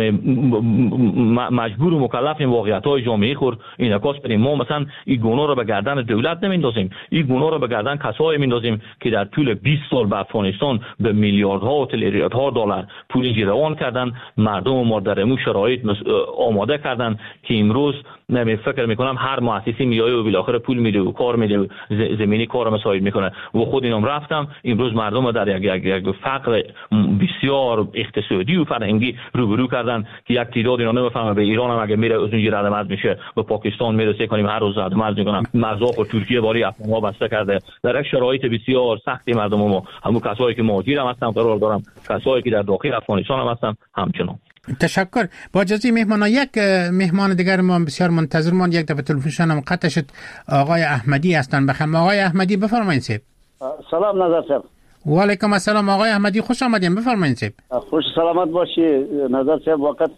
مجبور و مکلفیم واقعیت‌های جامعه خور انعکاس بدیم. ما مثلا این گناه رو به گردن دولت نمیندازیم، این گناه رو به گردن کسایی میندازیم که در طول 20 سال به افغانستان به میلیاردها و تریلیاردها دلار پول جیروان کردن، مردم ما در امو شرایط آماده کردن که امروز فکر میکنم هر مؤسسه میایه و بالاخره پول میده و کار میده و زمینی کار مساعد میکنه. و خود اینم رفتم امروز مردم در یک فقر بسیار اقتصادی و فرهنگی روبرو کردن که یک تعداد اینا نمیفهمه به ایران هم اگه میره از اونجا رد مرز میشه، به پاکستان میرسه کنیم هر روز رد مرز میکنن، مرزها و ترکیه باری افغان‌ها بسته کرده. در یک شرایط بسیار سختی مردم ما، همون کسایی که مهاجر هم هستن قرار دارن، کسایی که در داخل افغانستان هم هستن همچنان. تشکر. با اجازه مهمان یک مهمان دیگر ما بسیار منتظر ماند، یک دفعه تلفنشان هم قطع شد. آقای احمدی هستند. بخیر آقای احمدی بفرمایید صاحب. سلام نظر صاحب. و علیکم السلام آقای احمدی، خوش آمدید، بفرمایید صاحب. خوش سلامت باشی نظر صاحب. وقت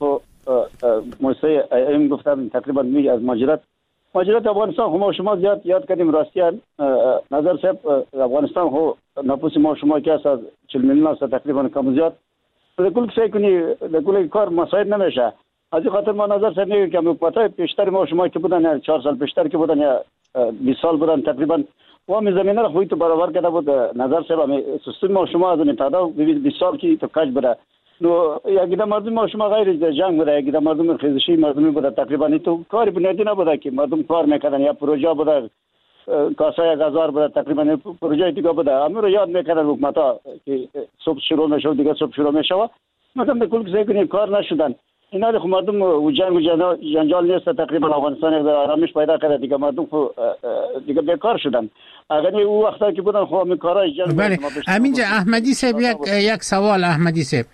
موسیقی این گفتم تقریبا می از ماجرات افغانستان ما شما زیاد یاد کردیم. راستیان نظر صاحب افغانستان خو نفوس ما شما که از 40 میلیون است تقریبا کم زیاد کل کسی کنی کل کار مساعد نمیشه. از این خاطر ما نظر صاحب میگه که پتای پیشتر ما شما که بودن 4 سال پیشتر که بودن یا 20 سال بودن تقریبا و می زمینه را خوی تو برابر کرده بود. نظر صاحب سیستم ما شما از این ابتدا 20 سال کی تو کاج بوده. نو یگیده مردم ما شما غیر جنگ بوده، یگیده مردم خیزشی مردمی بوده. تقریبا تو کاری بنیادی نبوده که مردم کار میکردن یا پروژه بوده کاسای غزار بوده. تقریبا پروژه دیگه بوده. همه رو یاد میکردن حکومتا که صبح شروع میشه دیگه صبح شروع میشه. مردم کل کسی کنی کار نشدن. اینا خو مردم و جنگ و جنجال نیست. تقریبا افغانستان یک آرامش پیدا کرده دیگه مردم خو دیگه بیکار شدن. اگر او وقتا که بودن خو می کارای جنگ. بله همینجا احمدی صاحب یک سوال احمدی صاحب.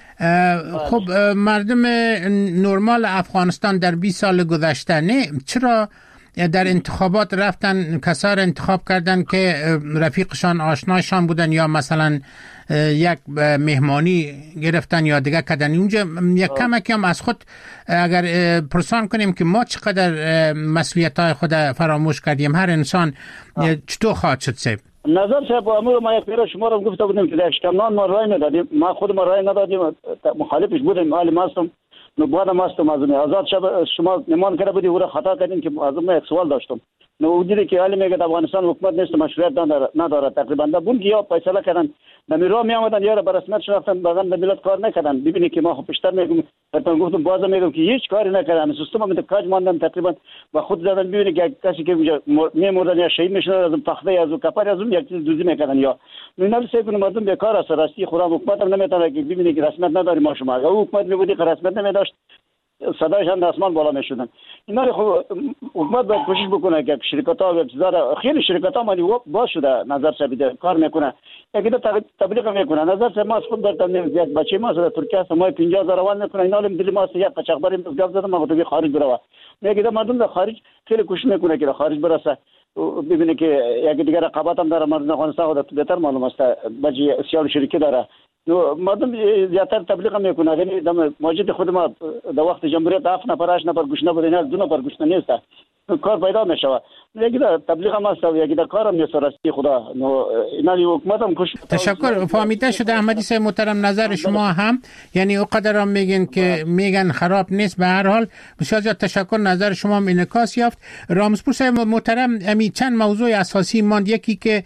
خب مردم نرمال افغانستان در 20 سال گذشته نه چرا در انتخابات رفتن کسا را انتخاب کردن که رفیقشان آشنایشان بودن یا مثلا یک مهمانی گرفتن یا دیگه کردن؟ اونجا یک کمکی هم از خود اگر پرسان کنیم که ما چقدر مسئولیت‌های خود فراموش کردیم، هر انسان چطور خواهد شد صاحب؟ نظر صاحب امروز ما یک پیر شما را گفته بودیم که در اشکمنان ما رای ندادیم. ما خود ما رای ندادیم، مخالفش بودیم. حالی ماستم نو بعدم ماستم از آزاد شما نمان کرده بودی او را خطا کردین که از ما یک سوال داشتم. نو دیدی که حالی میگه افغانستان حکومت نیست، مشروعیت نداره. تقریبا بون که یا فیصله کردن نمیرا می آمدن یا به رسمیت شناختن بغن به ملت کار نکردن. ببینید که ما خب بیشتر میگم حتما گفتم بازم میگم که هیچ کاری نکردن. سیستم هم کاج ماندن تقریبا و خود زدن. ببینید که کسی که میمردن یا شهید میشدن از تخته از کپر از اون یک چیز دوزی میکردن یا اینا سه کنه مردم بیکار است. راستی خدا حکومت هم نمیتونه که ببینید که رسمیت نداری. ما شما اگه حکومت میبودی که رسمیت نمیداشت صدایش هم آسمان بالا میشدن. اینا رو خب حکومت باید کوشش بکنه که شرکت‌ها و چیزا خیلی شرکت‌ها مالی باز شده نظر صاحب کار میکنه. یکی تبلیغ میکنه. نظر صاحب ما خود برتم یک بچه ما از ترکیه است ما 50000 روان میکنه. اینا رو دل ما یک قچقبری گفت زدم ما تو خارج برو. میگه مردم در خارج خیلی کوشش میکنه که خارج برسه. ببینه که یک دیگه رقابت هم داره مردم افغانستان خود بهتر معلوم است. بچه سیال شرکت داره. مردم زیادتر تبلیغ میکنه. یعنی دم ماجد خود ما در وقت جمهوریت 7 نفر 8 نفر گوش نبود، اینا 2 نفر گوش نیست. کار پیدا میشه. یکی در تبلیغ هم است و یکی در کار هم نیست. راستی خدا اینا حکومت هم کوشش. تشکر. فهمیده شده احمدی صاحب محترم. نظر شما هم یعنی اونقدر هم میگن که میگن خراب نیست. به هر حال بسیار زیاد تشکر. نظر شما هم انعکاس یافت. رامزپور صاحب محترم امی چند موضوع اساسی ماند. یکی که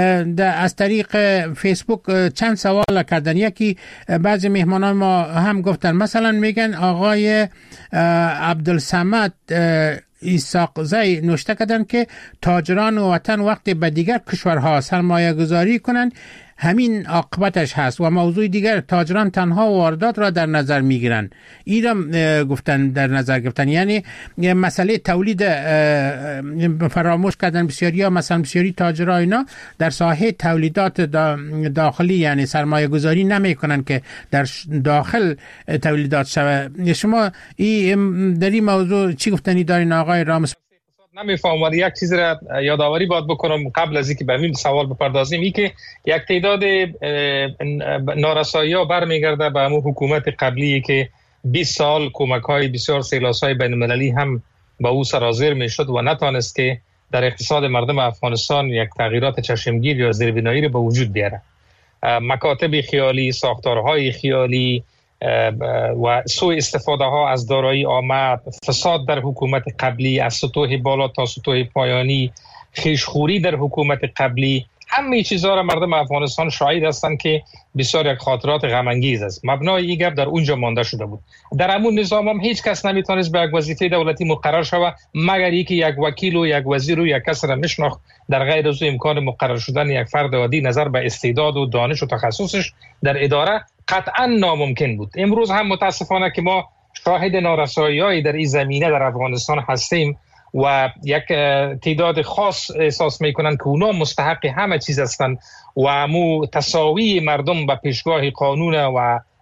از طریق فیسبوک چند سوال کردن. یکی بعضی مهمانان ما هم گفتن مثلا میگن آقای عبدالصمد ایساقزی نوشته کردن که تاجران وطن وقتی به دیگر کشورها سرمایه گذاری کنند همین عاقبتش هست و موضوع دیگر تاجران تنها واردات را در نظر میگیرن. اینم گفتن در نظر گرفتن. یعنی مسئله تولید فراموش کردن بسیاری ها. مثلا بسیاری تاجرها اینا در ساحه تولیدات داخلی یعنی سرمایه گذاری نمی کنن که در داخل تولیدات شود. شما در این موضوع چی گفتنی دارین آقای رامز؟ نمیفهم ولی یک چیز را یادآوری باید بکنم قبل از اینکه به این سوال بپردازیم. این که یک تعداد نارسایی‌ها برمیگرده به همون حکومت قبلی که 20 سال کمک‌های بسیار سیلاس‌های بین‌المللی هم با او سرازیر میشد و نتانست که در اقتصاد مردم افغانستان یک تغییرات چشمگیر یا زیربنایی را به وجود بیاره. مکاتب خیالی، ساختارهای خیالی و سوء استفاده ها از دارایی عامه، فساد در حکومت قبلی از سطوح بالا تا سطوح پایانی، خویشخوری در حکومت قبلی، همه چیزها را مردم افغانستان شاهد هستند که بسیار یک خاطرات غم انگیز است. مبنای این گپ در اونجا مانده شده بود. در همون نظام هم هیچ کس نمیتونست به یک وظیفه دولتی مقرر شود مگر اینکه یک وکیل و یک وزیر و یک کس را میشناخت. در غیر از امکان مقرر شدن یک فرد عادی نظر به استعداد و دانش و تخصصش در اداره قطعا ناممکن بود. امروز هم متاسفانه که ما شاهد نارسایی‌هایی در این زمینه در افغانستان هستیم و یک تعداد خاص احساس میکنن که اونا مستحق همه چیز هستند و مو تساوی مردم به پیشگاه قانون و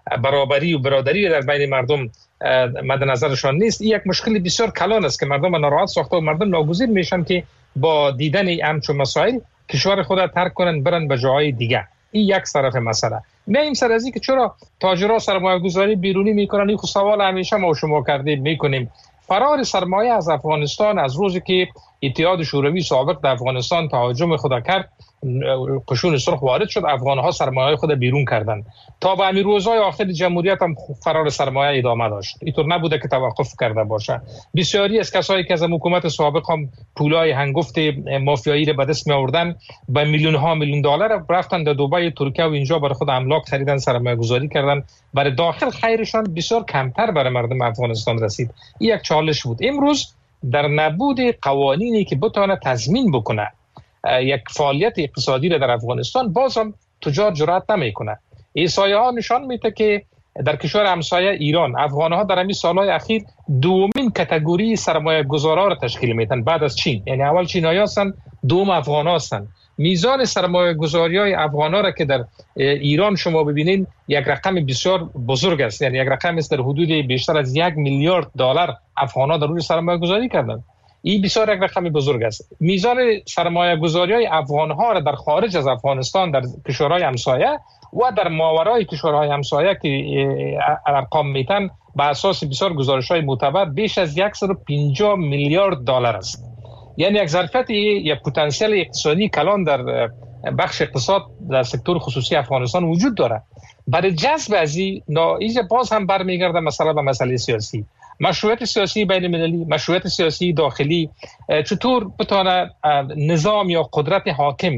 برابری و برادری در بین مردم مد نظرشان نیست. این یک مشکل بسیار کلان است که مردم ناراحت ساخته و مردم ناگزیر میشن که با دیدن همچون مسائل کشور خود را ترک کنن برن به جاهای دیگه. این یک طرف مسئله. میایم سر از این که چرا تاجرها سرمایه گذاری بیرونی میکنن. این سوال همیشه ما و شما کردیم میکنیم. فرار سرمایه از افغانستان از روزی که اتحاد شوروی سابق در افغانستان تهاجم خود کرد، قشون سرخ وارد شد، افغانها سرمایه خود بیرون کردند. تا به همین روزهای آخر جمهوریت هم فرار سرمایه ادامه داشت. اینطور نبوده که توقف کرده باشه. بسیاری از کسایی که از حکومت سابق هم پولای هنگفت مافیایی را به دست می آوردن، به میلیون دلار رفتن در دبی، ترکیه و اینجا برای خود املاک خریدن، سرمایه گذاری کردن. برای داخل خیرشان بسیار کمتر برای مردم افغانستان رسید. این یک چالش بود. امروز در نبود قوانینی که بتونه تضمین بکنه یک فعالیت اقتصادی را در افغانستان، بازم تجار جرأت نمیکنه. احصایه ها نشان میده که در کشور همسایه ایران افغانها در همین سالهای اخیر دومین کاتگوری سرمایه گذارا را تشکیل میدن بعد از چین. یعنی اول چینایی هستن، دوم افغان هستن. میزان سرمایه گذاری های افغان ها را که در ایران شما ببینید یک رقم بسیار بزرگ است. یعنی یک رقم است در حدود بیشتر از 1 میلیارد دلار افغان ها در روی سرمایه گذاری کردن. این بسیار یک رقم بزرگ است. میزان سرمایه گذاری های افغان ها را در خارج از افغانستان در کشورهای همسایه و در ماورای کشورهای همسایه که ارقام میتن به اساس بسیار گزارش های معتبر بیش از 150 میلیارد دلار است. یعنی یک ظرفیت، یک پتانسیل اقتصادی کلان در بخش اقتصاد در سکتور خصوصی افغانستان وجود داره. برای جذب از این باز هم برمیگرده مسئله به مسئله سیاسی. مشروعیت سیاسی بین المللی، مشروعیت سیاسی داخلی، چطور بتونه نظام یا قدرت حاکم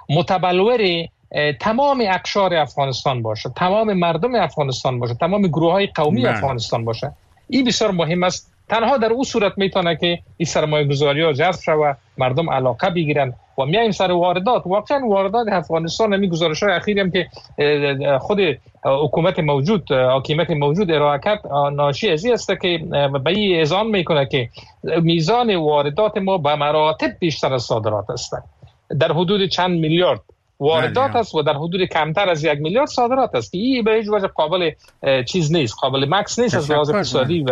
متبلور تمام اقشار افغانستان باشه، تمام مردم افغانستان باشه، تمام گروه‌های قومی افغانستان باشه. این بسیار مهم است. تنها در اون صورت میتونه که این سرمایه گذاری‌ها جذب شود و مردم علاقه بگیرن. و میایم سر واردات. واقعا واردات افغانستان همین گزارش‌های اخیری هم که خود حکومت موجود، حاکمیت موجود ارائه کرد، ناشی از این است که به این اذعان میکنه که میزان واردات ما به مراتب بیشتر از صادرات است. در حدود چند میلیارد واردات است و در حدود کمتر از 1 میلیارد صادرات است. این به هیچ وجه قابل چیز نیست، قابل مکس نیست از لحاظ اقتصادی.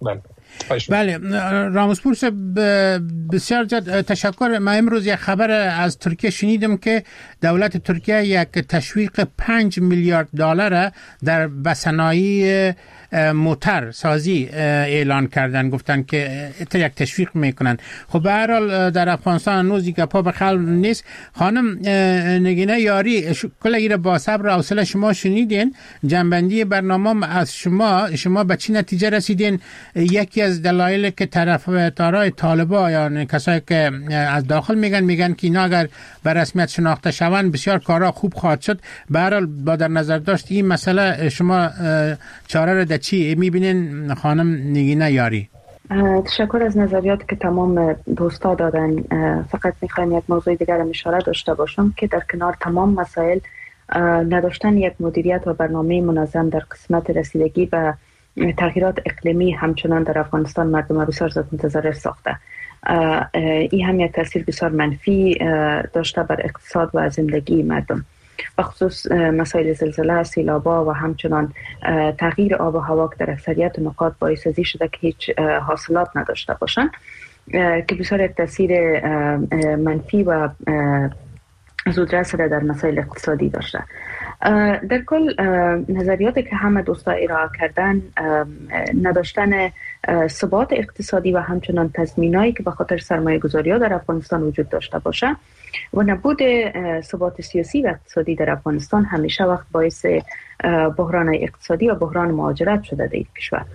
بله راموسپور صاحب بسیار تشکر. من امروز یک خبر از ترکیه شنیدم که دولت ترکیه یک تشویق 5 میلیارد دلار در صنایع موتر سازی اعلان کردن. گفتن که یک تشویق میکنن. خب به هر حال در افغانستان هنوز گپا به خل نیست. خانم نگینه یاری، کل را با صبر و حوصله شما شنیدین. جنبندی برنامه از شما به چی نتیجه رسیدین؟ یکی از دلایل که طرفدارای طالبان یا کسایی که از داخل میگن که اینا اگر به رسمیت شناخته شوند بسیار کارا خوب خواهد شد. به هر حال با در نظر داشت این مسئله شما چاره را در چی میبینین خانم نگینه یاری؟ تشکر از نظریات که تمام دوستا دادن. فقط میخوایم یک موضوع دیگر هم اشاره داشته باشم که در کنار تمام مسائل نداشتن یک مدیریت و برنامه منظم در قسمت رسیدگی به تغییرات اقلیمی همچنان در افغانستان مردم بسیار زیاد متضرر ساخته. این هم یک تاثیر بسیار منفی داشته بر اقتصاد و زندگی مردم، و خصوص مسائل زلزله، سیلابا و همچنان تغییر آب و هوا که در اکثریت نقاط باعث ازی شده که هیچ حاصلات نداشته باشند که بسیار یک تاثیر منفی و زودرس را در مسائل اقتصادی داشته. در کل نظریاتی که همه دوستا ارائه کردن، نداشتن ثبات اقتصادی و همچنان تضمینایی که به خاطر سرمایه گذاری ها در افغانستان وجود داشته باشه و نبود ثبات سیاسی و اقتصادی در افغانستان همیشه وقت باعث بحران اقتصادی و بحران مهاجرت شده در کشور.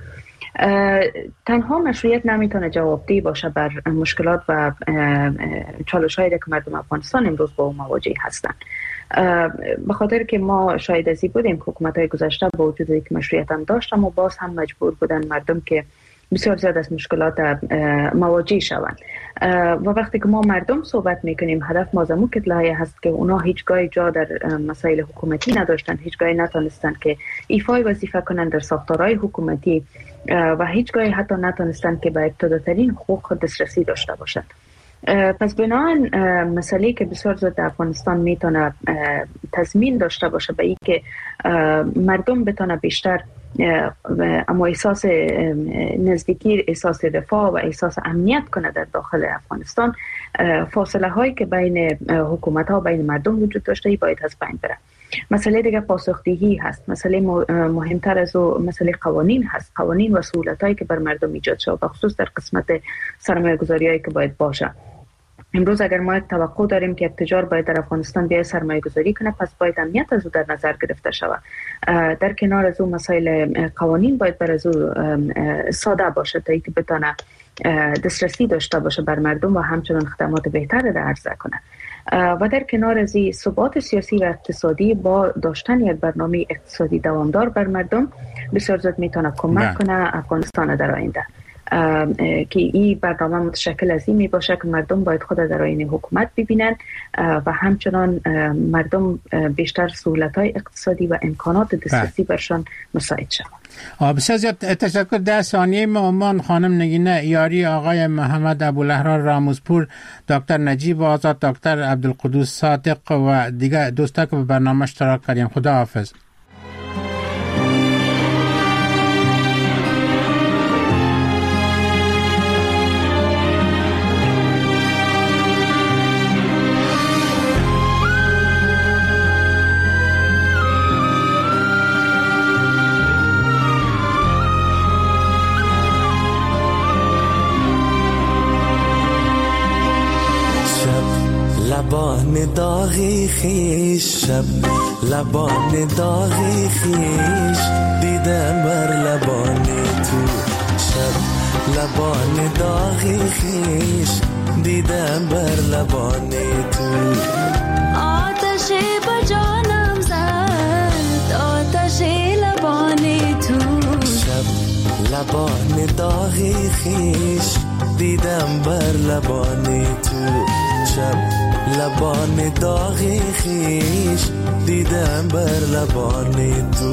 تنها مشروعیت نمیتونه جوابدهی باشه بر مشکلات و چالش‌هایی که مردم افغانستان امروز با مواجه هستند. به خاطر که ما شاید ازی بودیم که حکومت‌های گذشته با وجود اینکه مشروعیت هم داشتن و باز هم مجبور بودن مردم که بسیار زیاد از مشکلات مواجه شوند. و وقتی که ما مردم صحبت میکنیم، هدف ما زمو کتله‌ای هست که اونا هیچگاه جا در مسائل حکومتی نداشتن، هیچگاه نتونستن که ایفای وظیفه کنن در ساختارهای حکومتی و هیچگاه حتی نتونستن که به ابتداترین حقوق دسترسی داشته باشند. پس بنابراین مسئله که بسیار زود در افغانستان میتونه تضمین داشته باشه به این که مردم بتونه بیشتر اما احساس نزدیکی، احساس رفاه و احساس امنیت کنه در داخل افغانستان، فاصله هایی که بین حکومت ها و بین مردم وجود داشته باید از بین بره. مسئله دیگه پاسخدهی هست. مسئله مهمتر از او مسئله قوانین هست، قوانین و سهولت هایی که بر مردم ایجاد شده، بخصوص در قسمت سرمایه گذاری هایی که باید باشه. امروز اگر ما توقع داریم که تجار باید در افغانستان بیای سرمایه گذاری کنه، پس باید امنیت از او در نظر گرفته شود. در کنار از او مسائل قوانین باید بر از او ساده باشه تا اینکه بتونه دسترسی داشته باشه بر مردم و همچنان خدمات بهتری را عرضه کنه. و در کنار از این ثبات سیاسی و اقتصادی با داشتن یک برنامه اقتصادی دوامدار بر مردم بسیار زود میتونه کمک کنه افغانستان در آینده. که این برنامه متشکل از این می باشه که مردم باید خود در آینه حکومت ببینن و همچنان مردم بیشتر سهولت‌های اقتصادی و امکانات دسترسی برشان مساعد شود. بسیار زیاد تشکر. 10 ثانیه مهمان خانم نگینه یاری، آقای محمد ابوالهرار راموزپور، دکتر نجیب آزاد، دکتر عبدالقدوس صادق و دیگه دوستا که به برنامه اشتراک کردیم. خدا حافظ. لبان داغی خیش، شب لبان داغی خیش، دیدم بر لبان تو. شب لبان داغی خیش، دیدم بر لبان تو. آتش با جانم زد، آتش لبان تو. شب لبان داغی خیش، دیدم بر لبان تو. شب لبان داغی خیش، دیدم بر لبان تو.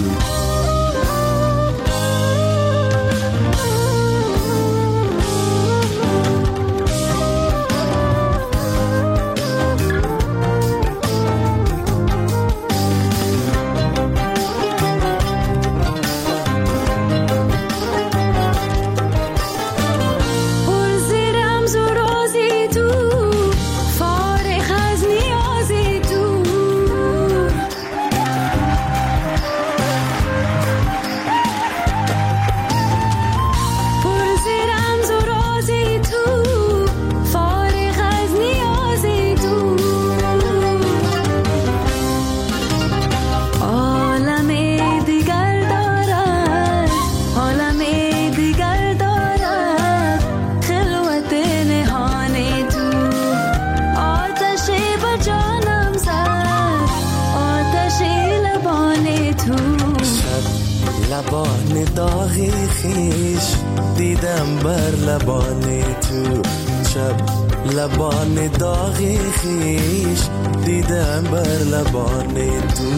لبان داغی خیش، دیدم بر لبان تو. شب لبان داغی خیش، دیدم بر لبان تو.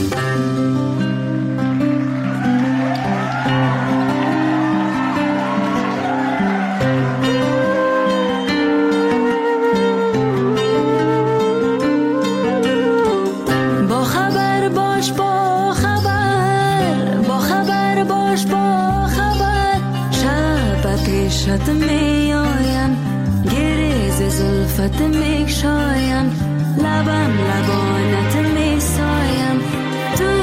شد می آیم گریز زلفت می شایم، لبم لبانت می سایم. تو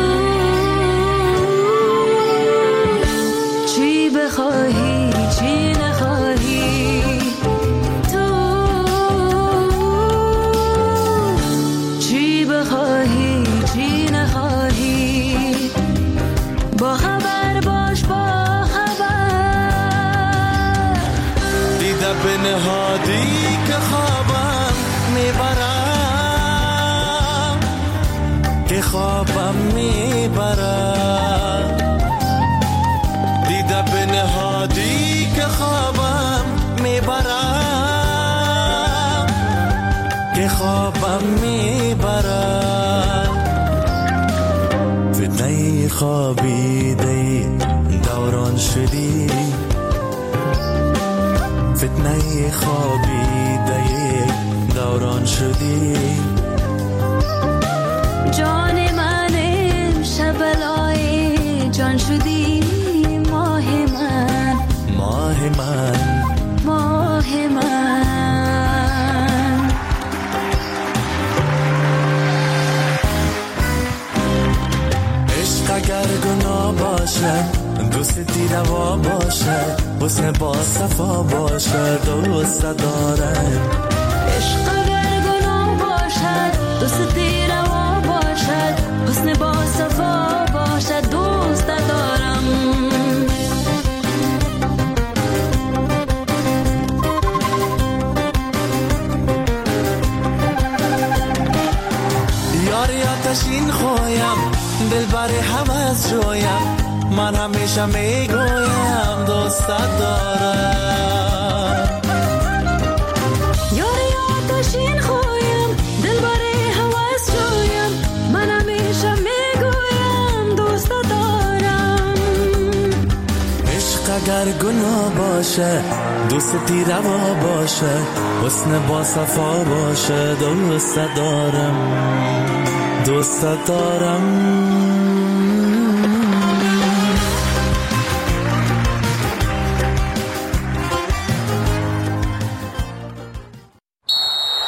چی بخواهی چی نخواهی، تو چی بخواهی چی نخواهی، با خبر باش با به نهادی که خوابم میبرم، که خوابم میبرم. دیده به نهادی که خوابم میبرم، که خوابم میبرم. فتنه خوابیده دوران شدی، فتنه خوابیده باشه، دوستی روا باشه، حسن با صفا باشه، دوست دارم. عشق اگر گناه باشد، دوستی روا باشد، حسن با صفا باشد، دوست دارم. یاری آتشین خویم، دل بر حوض جویم، من همیشه میگویم دوست دارم. یاری آتشین خویم، دل بر حوض جویم، من همیشه میگویم دوست دارم. عشق اگر گناه باشه، دوستی روا باشه، حسن با صفا باشه، دوست دارم، دوست دارم.